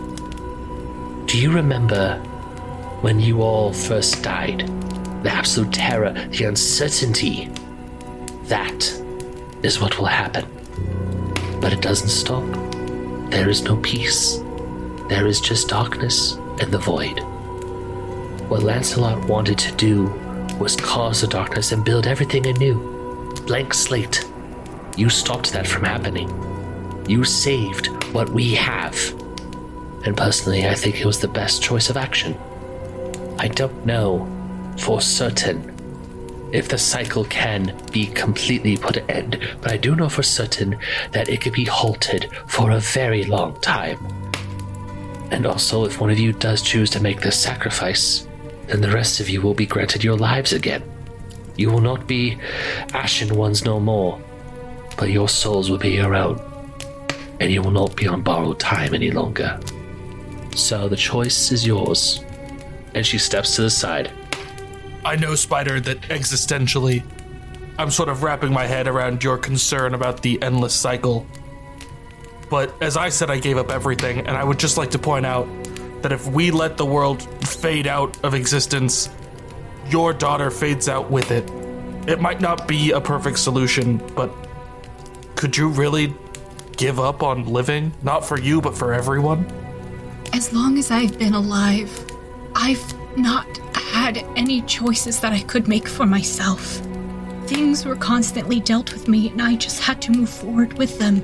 Do you remember when you all first died? The absolute terror, the uncertainty. That is what will happen. But it doesn't stop. There is no peace. There is just darkness and the void. What Lancelot wanted to do was cause the darkness and build everything anew. Blank slate. You stopped that from happening. You saved what we have. And personally, I think it was the best choice of action. I don't know for certain if the cycle can be completely put an end, but I do know for certain that it could be halted for a very long time. And also, if one of you does choose to make this sacrifice, then the rest of you will be granted your lives again. You will not be ashen ones no more, but your souls will be your own, and you will not be on borrowed time any longer. So the choice is yours. And she steps to the side. I know, Spider, that existentially, I'm sort of wrapping my head around your concern about the endless cycle. But as I said, I gave up everything, and I would just like to point out that if we let the world fade out of existence, your daughter fades out with it. It might not be a perfect solution, but could you really give up on living? Not for you, but for everyone? As long as I've been alive, I've not had any choices that I could make for myself. Things were constantly dealt with me, and I just had to move forward with them.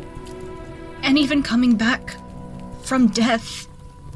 And even coming back from death,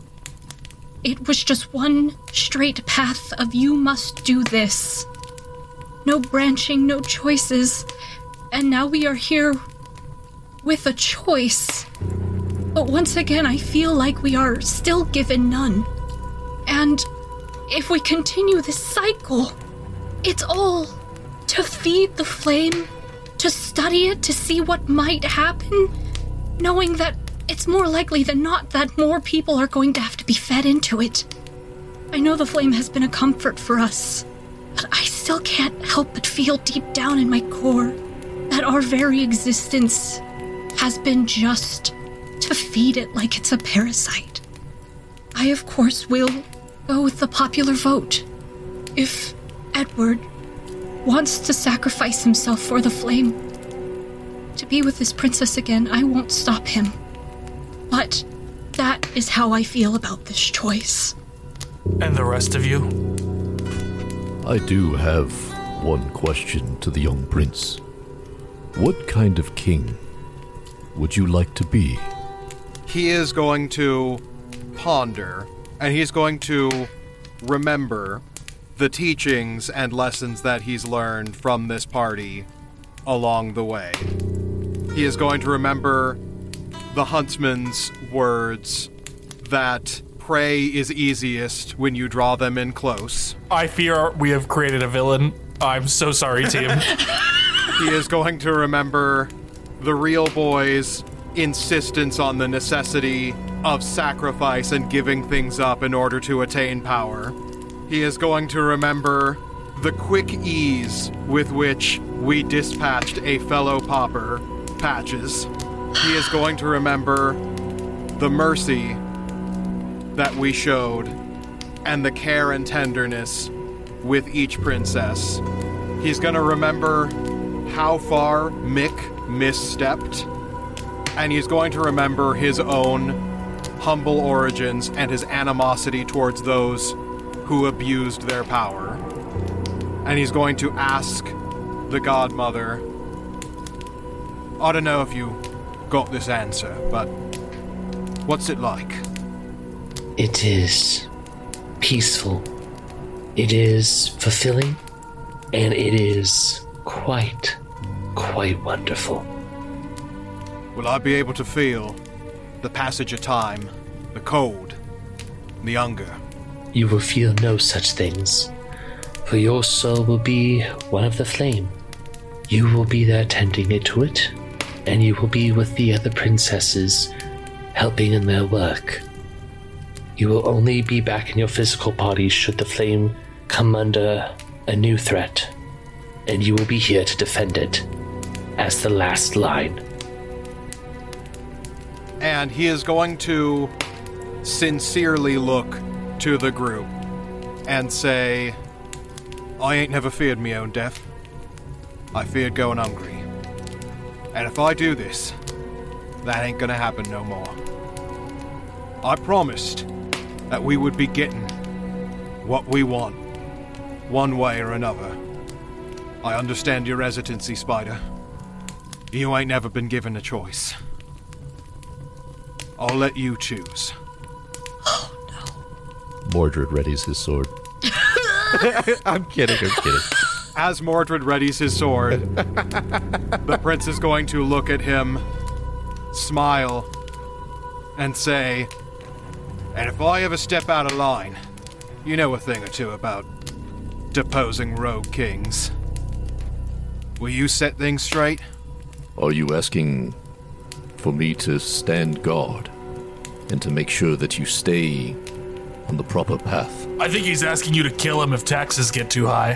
it was just one straight path of you must do this. No branching, no choices. And now we are here with a choice. But once again, I feel like we are still given none. And if we continue this cycle, it's all to feed the flame, to study it, to see what might happen, knowing that it's more likely than not that more people are going to have to be fed into it. I know the flame has been a comfort for us, but I still can't help but feel deep down in my core that our very existence has been just to feed it like it's a parasite. I, of course, will go with the popular vote. If Edward wants to sacrifice himself for the flame, to be with this princess again, I won't stop him. But that is how I feel about this choice. And the rest of you? I do have one question to the young prince. What kind of king would you like to be? He is going to ponder, and he's going to remember the teachings and lessons that he's learned from this party along the way. He is going to remember the huntsman's words that prey is easiest when you draw them in close. I fear we have created a villain. I'm so sorry, team. He is going to remember the real boy's insistence on the necessity of sacrifice and giving things up in order to attain power. He is going to remember the quick ease with which we dispatched a fellow pauper, Patches. He is going to remember the mercy that we showed and the care and tenderness with each princess. He's going to remember how far Mick misstepped, and he's going to remember his own humble origins and his animosity towards those who abused their power. And he's going to ask the Godmother, I don't know if you got this answer, but what's it like? It is peaceful. It is fulfilling. And it is quite, quite wonderful. Will I be able to feel the passage of time, the cold, the hunger? You will feel no such things, for your soul will be one of the flame. You will be there tending it to it, and you will be with the other princesses, helping in their work. You will only be back in your physical body should the flame come under a new threat, and you will be here to defend it as the last line. And he is going to sincerely look to the group and say, I ain't never feared me own death. I feared going hungry. And if I do this, that ain't gonna happen no more. I promised that we would be getting what we want, one way or another. I understand your hesitancy, Spider. You ain't never been given a choice. I'll let you choose. Oh, no. Mordred readies his sword. I'm kidding, I'm kidding. As Mordred readies his sword, the prince is going to look at him, smile, and say, and if I ever step out of line, you know a thing or two about deposing rogue kings. Will you set things straight? Are you asking for me to stand guard and to make sure that you stay on the proper path? I think he's asking you to kill him if taxes get too high.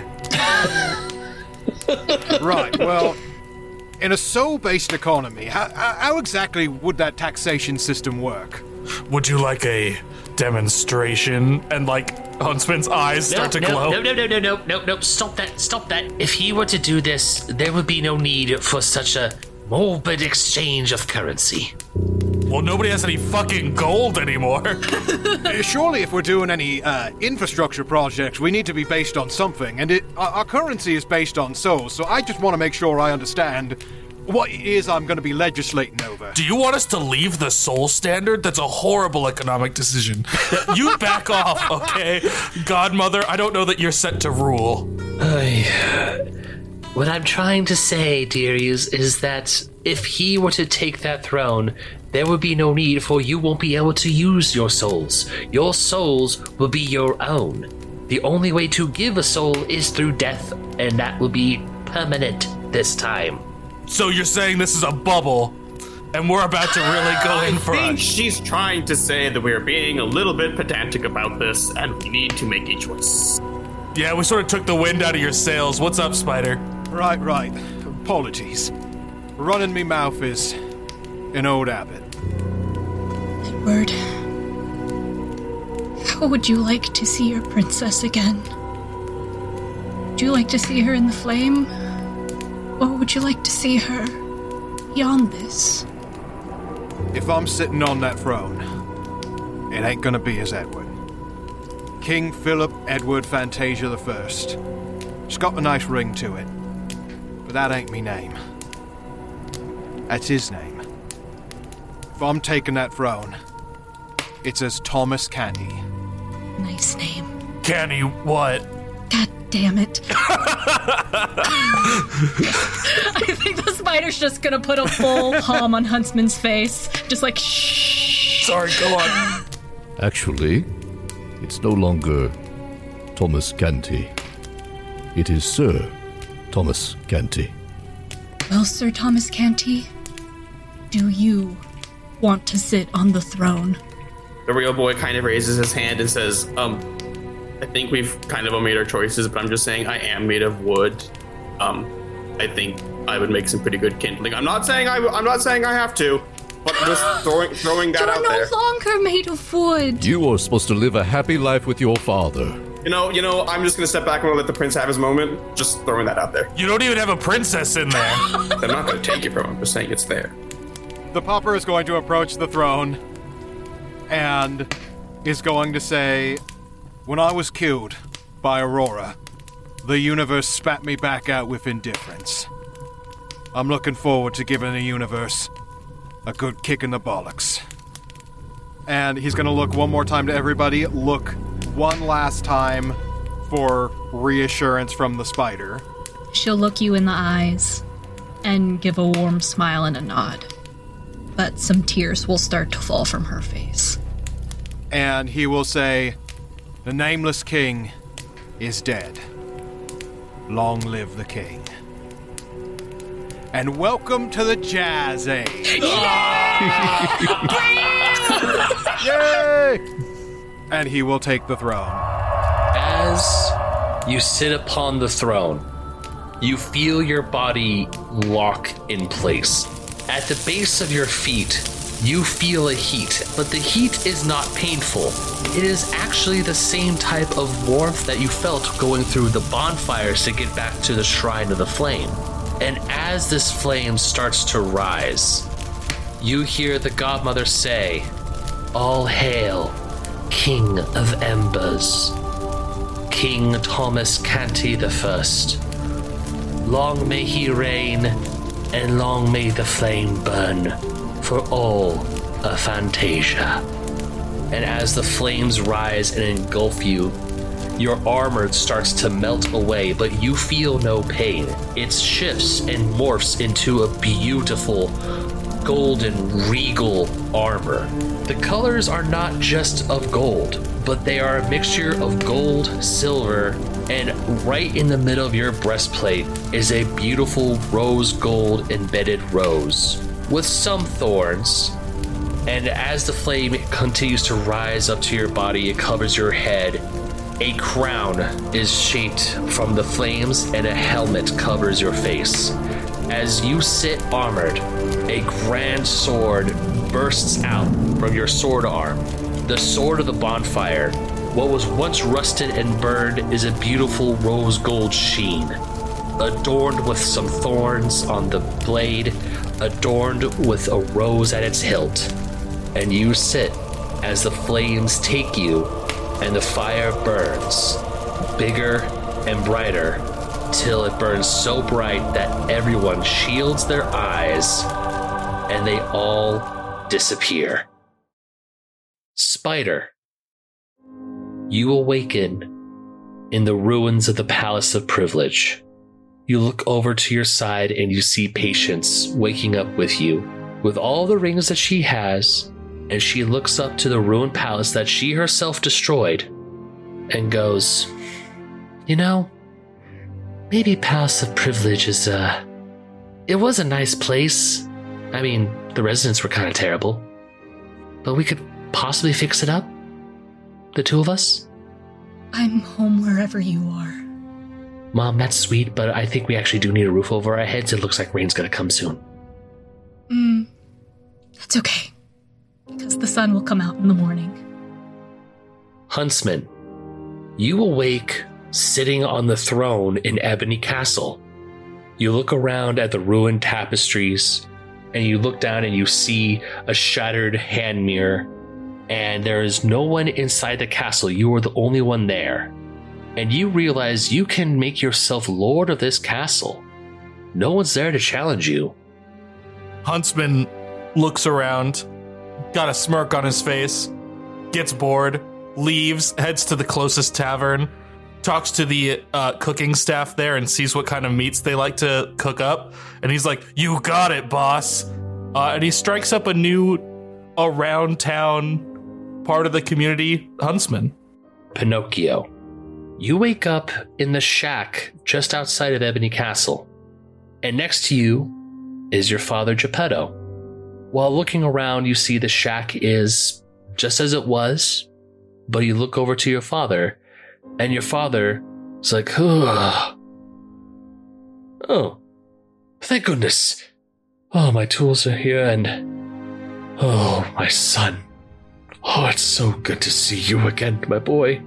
Right, well, in a soul-based economy, how, how exactly would that taxation system work? Would you like a demonstration? And like Huntsman's eyes start to no, glow. No, no, no, no, no, no, no, stop that, stop that. If he were to do this, there would be no need for such a morbid exchange of currency. Well, nobody has any fucking gold anymore. Surely if we're doing any uh, infrastructure projects, we need to be based on something, and it, our, our currency is based on souls, so I just want to make sure I understand what it is I'm going to be legislating over. Do you want us to leave the soul standard? That's a horrible economic decision. You back off, okay? Godmother, I don't know that you're set to rule. Uh, what I'm trying to say, dearies, is that if he were to take that throne, there would be no need for you won't be able to use your souls. Your souls will be your own. The only way to give a soul is through death, and that will be permanent this time. So you're saying this is a bubble, and we're about to really go in for I think a... she's trying to say that we're being a little bit pedantic about this, and we need to make a choice. Yeah, we sort of took the wind out of your sails. What's up, Spider? Right, right. Apologies. Running me mouth is an old habit. Edward, how would you like to see your princess again? Would you like to see her in the flame? Or would you like to see her beyond this? If I'm sitting on that throne, it ain't gonna be as Edward. King Philip Edward Fantasia the First. It's got a nice ring to it, but that ain't me name. That's his name. If I'm taking that throne, it's as Thomas Canty. Nice name. Canny what? God damn it. I think the spider's just gonna put a full hum on Huntsman's face. Just like, shh. Sorry, go on. Actually, it's no longer Thomas Canty. It is Sir Thomas Canty. Well, Sir Thomas Canty, do you want to sit on the throne? the real boy kind of raises his hand and says, um, I think we've kind of made our choices, but I'm just saying I am made of wood. Um, I think I would make some pretty good kindling. I'm not saying I, I'm not saying I have to, but just throwing, throwing that You're out no there. longer made of wood. You are supposed to live a happy life with your father. You know, you know, I'm just gonna step back and let the prince have his moment. Just throwing that out there. You don't even have a princess in there. I'm not gonna take it from him. I'm just saying it's there. The pauper is going to approach the throne and is going to say, when I was killed by Aurora, the universe spat me back out with indifference. I'm looking forward to giving the universe a good kick in the bollocks. And he's going to look one more time to everybody, look one last time for reassurance from the spider. She'll look you in the eyes and give a warm smile and a nod. But some tears will start to fall from her face. And he will say, the nameless king is dead. Long live the king. And welcome to the Jazz Age. Yay! And he will take the throne. As you sit upon the throne, you feel your body lock in place. At the base of your feet, you feel a heat, but the heat is not painful. It is actually the same type of warmth that you felt going through the bonfires to get back to the Shrine of the Flame. And as this flame starts to rise, you hear the Godmother say, "All hail, King of Embers, King Thomas Canty the First. Long may he reign, and long may the flame burn for all of Fantasia." And as the flames rise and engulf you, your armor starts to melt away, but you feel no pain. It shifts and morphs into a beautiful, golden, regal armor. The colors are not just of gold, but they are a mixture of gold, silver, and right in the middle of your breastplate is a beautiful rose gold embedded rose with some thorns. And as the flame continues to rise up to your body, it covers your head. A crown is shaped from the flames and a helmet covers your face. As you sit armored, a grand sword bursts out from your sword arm. The sword of the bonfire. What was once rusted and burned is a beautiful rose gold sheen, adorned with some thorns on the blade, adorned with a rose at its hilt. And you sit as the flames take you and the fire burns, bigger and brighter, till it burns so bright that everyone shields their eyes and they all disappear. Spider, you awaken in the ruins of the Palace of Privilege. You look over to your side and you see Patience waking up with you, with all the rings that she has, and she looks up to the ruined palace that she herself destroyed and goes, "You know, maybe Palace of Privilege is, uh, it was a nice place. I mean, the residents were kind of terrible, but we could possibly fix it up, the two of us." I'm home wherever you are. Mom, that's sweet, but I think we actually do need a roof over our heads. It looks like rain's gonna come soon. Mm, that's okay, because the sun will come out in the morning. Huntsman, you awake sitting on the throne in Ebony Castle. You look around at the ruined tapestries, and you look down and you see a shattered hand mirror, and there is no one inside the castle. You are the only one there. And you realize you can make yourself lord of this castle. No one's there to challenge you. Huntsman looks around, got a smirk on his face, gets bored, leaves, heads to the closest tavern, talks to the uh, cooking staff there and sees what kind of meats they like to cook up. And he's like, "You got it, boss." Uh, and he strikes up a new around town part of the community huntsman. Pinocchio, you wake up in the shack just outside of Ebony Castle. And next to you is your father, Geppetto. While looking around, you see the shack is just as it was, but you look over to your father, and your father is like, oh, oh, thank goodness. Oh, my tools are here, and oh, my son. Oh, it's so good to see you again, my boy.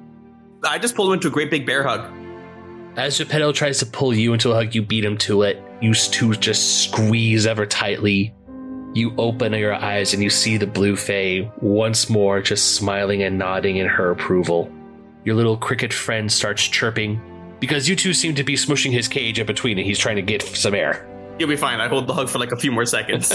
I just pulled him into a great big bear hug. As Geppetto tries to pull you into a hug, you beat him to it. You two just squeeze ever tightly. You open your eyes and you see the blue fae once more just smiling and nodding in her approval. Your little cricket friend starts chirping because you two seem to be smushing his cage in between and he's trying to get some air. You'll be fine. I hold the hug for like a few more seconds.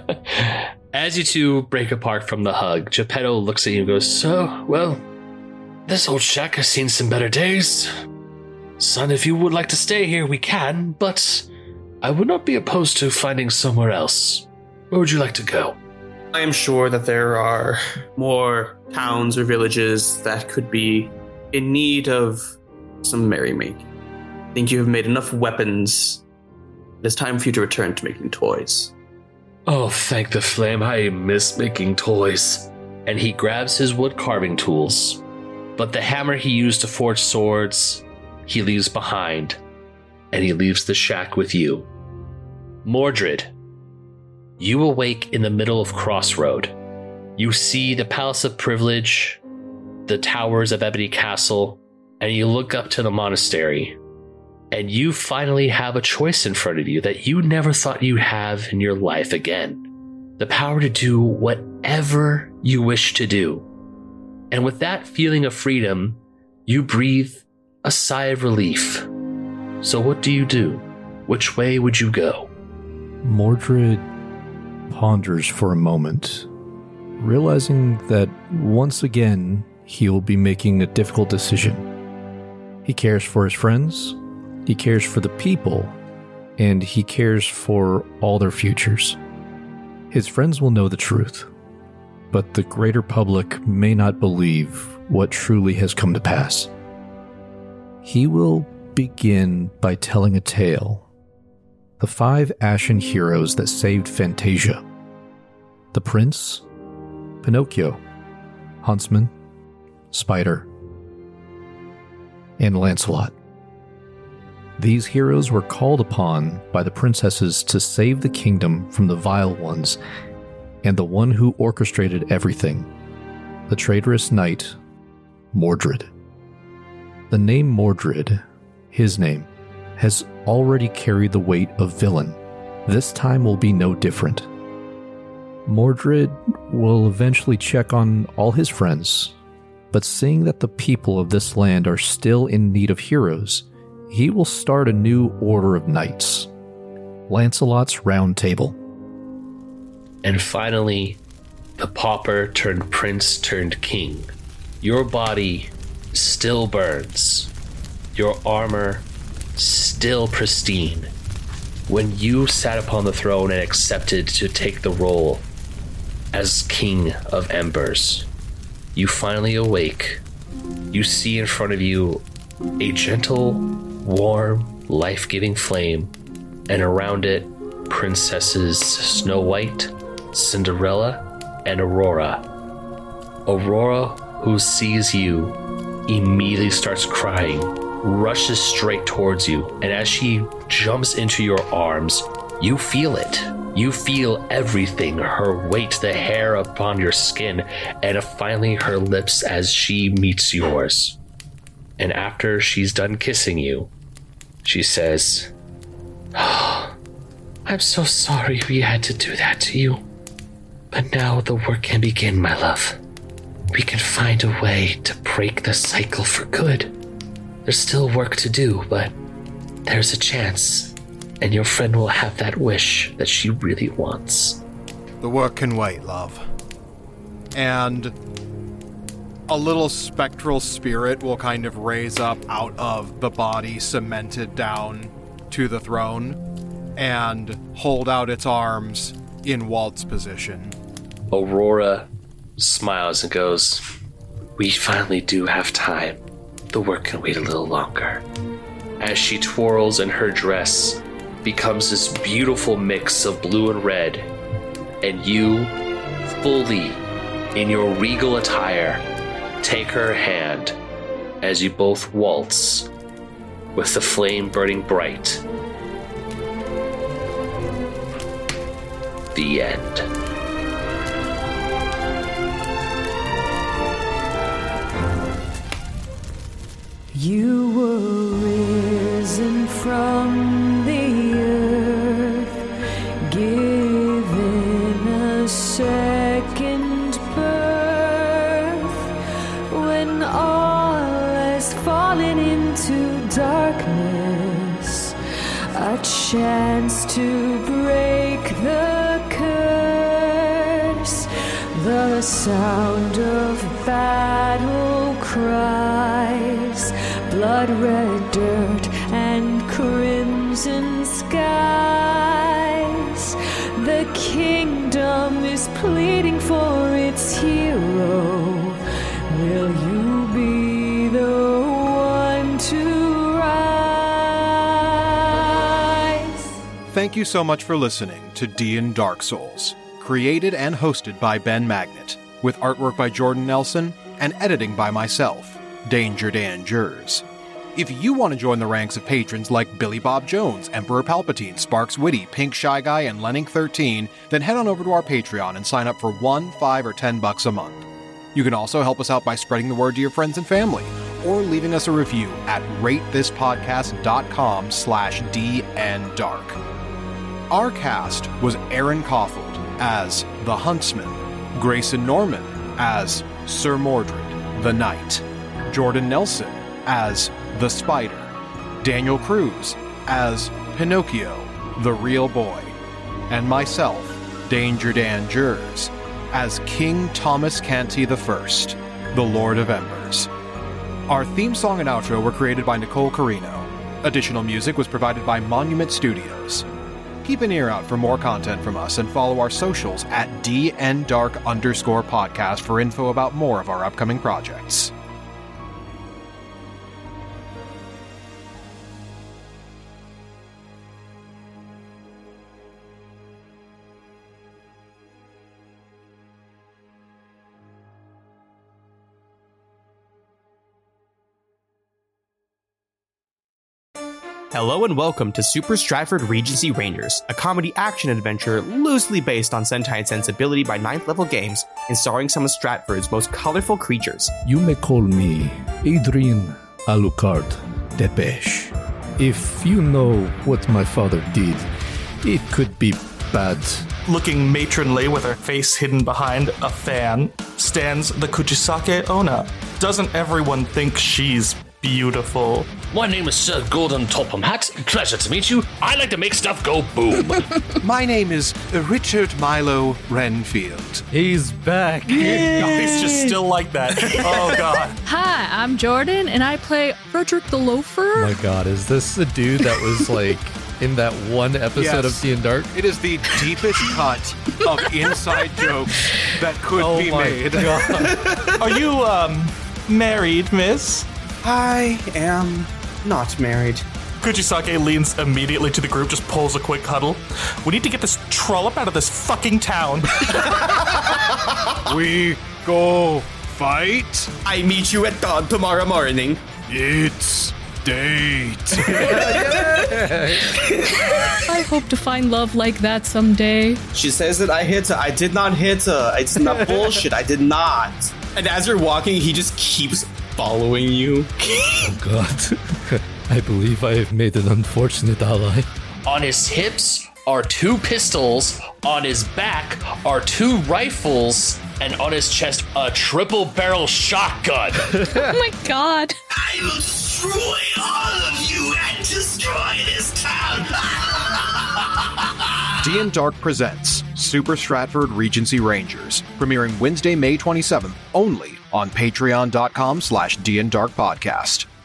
As you two break apart from the hug, Geppetto looks at you and goes, so, well, this old shack has seen some better days. Son, if you would like to stay here, we can, but I would not be opposed to finding somewhere else. Where would you like to go? I am sure that there are more towns or villages that could be in need of some merrymaking. I think you have made enough weapons. It is time for you to return to making toys. Oh, thank the flame. I miss making toys. And he grabs his wood carving tools. But the hammer he used to forge swords, he leaves behind. And he leaves the shack with you. Mordred, you awake in the middle of Crossroad. You see the Palace of Privilege, the towers of Ebony Castle, and you look up to the monastery. And you finally have a choice in front of you that you never thought you'd have in your life again. The power to do whatever you wish to do. And with that feeling of freedom, you breathe a sigh of relief. So what do you do? Which way would you go? Mordred ponders for a moment, realizing that once again he will be making a difficult decision. He cares for his friends, he cares for the people, and he cares for all their futures. His friends will know the truth, but the greater public may not believe what truly has come to pass. He will begin by telling a tale. The five Ashen heroes that saved Fantasia. The Prince, Pinocchio, Huntsman, Spider, and Lancelot. These heroes were called upon by the princesses to save the kingdom from the vile ones, and the one who orchestrated everything, the traitorous knight, Mordred. The name Mordred, his name, has already carried the weight of villain. This time will be no different. Mordred will eventually check on all his friends, but seeing that the people of this land are still in need of heroes, he will start a new order of knights, Lancelot's Round Table. And finally, the pauper turned prince turned king. Your body still burns. Your armor still pristine. When you sat upon the throne and accepted to take the role as King of Embers, you finally awake. You see in front of you a gentle, warm, life-giving flame, and around it, princesses Snow White, Cinderella, and Aurora. Aurora, who sees you, immediately starts crying, rushes straight towards you, and as she jumps into your arms, you feel it. You feel everything, her weight, the hair upon your skin, and finally her lips as she meets yours. And after she's done kissing you, she says, oh, I'm so sorry we had to do that to you. But now the work can begin, my love. We can find a way to break the cycle for good. There's still work to do, but there's a chance, and your friend will have that wish that she really wants. The work can wait, love. And a little spectral spirit will kind of raise up out of the body cemented down to the throne and hold out its arms in waltz position. Aurora smiles and goes, we finally do have time. The work can wait a little longer. As she twirls in her dress, becomes this beautiful mix of blue and red, and you, fully in your regal attire, take her hand as you both waltz with the flame burning bright. The end. You were risen from the earth, given a second birth, when all has fallen into darkness, a chance to break the curse, the sound of battle cries, blood-red dirt and crimson skies. The kingdom is pleading for its hero. Will you be the one to rise? Thank you so much for listening to D and Dark Souls, created and hosted by Ben Magnet, with artwork by Jordan Nelson and editing by myself, Danger Dan Jers. If you want to join the ranks of patrons like Billy Bob Jones, Emperor Palpatine, Sparks Witty, Pink Shy Guy, and Lenning thirteen, then head on over to our Patreon and sign up for one, five, or ten bucks a month. You can also help us out by spreading the word to your friends and family, or leaving us a review at ratethispodcast.com slash dndark. Our cast was Aaron Cauthold as the Huntsman, Grayson Norman as Sir Mordred, the Knight, Jordan Nelson as the Spider, Daniel Cruz as Pinocchio, the Real Boy, and myself, Danger Dan Jers, as King Thomas Canty the First, the Lord of Embers. Our theme song and outro were created by Nicole Carino. Additional music was provided by Monument Studios. Keep an ear out for more content from us and follow our socials at dndark underscore podcast for info about more of our upcoming projects. Hello and welcome to Super Stratford Regency Rangers, a comedy action adventure loosely based on Sentai Sensibility by ninth Level Games and starring some of Stratford's most colorful creatures. You may call me Adrian Alucard Depeche. If you know what my father did, it could be bad. Looking matronly with her face hidden behind a fan stands the Kuchisake Onna. Doesn't everyone think she's beautiful? My name is Sir Gordon Topham Hatt. Pleasure to meet you. I like to make stuff go boom. My name is Richard Milo Renfield. He's back. No, he's just still like that. Oh, God. Hi, I'm Jordan, and I play Frederick the Loafer. Oh my god, is this the dude that was like in that one episode Yes. of D and Dark? It is the deepest cut of inside jokes that could Oh be my made. god. Are you, um, married, miss? I am not married. Kuchisake leans immediately to the group, just pulls a quick huddle. We need to get this trollop out of this fucking town. We go fight. I meet you at dawn tomorrow morning. It's date. I hope to find love like that someday. She says that I hit her. I did not hit her. It's not bullshit. I did not. And as you're walking, he just keeps following you. Oh god. I believe I have made an unfortunate ally. On his hips are two pistols, on his back are two rifles, and on his chest a triple barrel shotgun. Oh my god. I will destroy all of you and destroy this town! D and Dark presents Super Stratford Regency Rangers, premiering Wednesday, May twenty-seventh, only on patreon.com slash D and Dark podcast.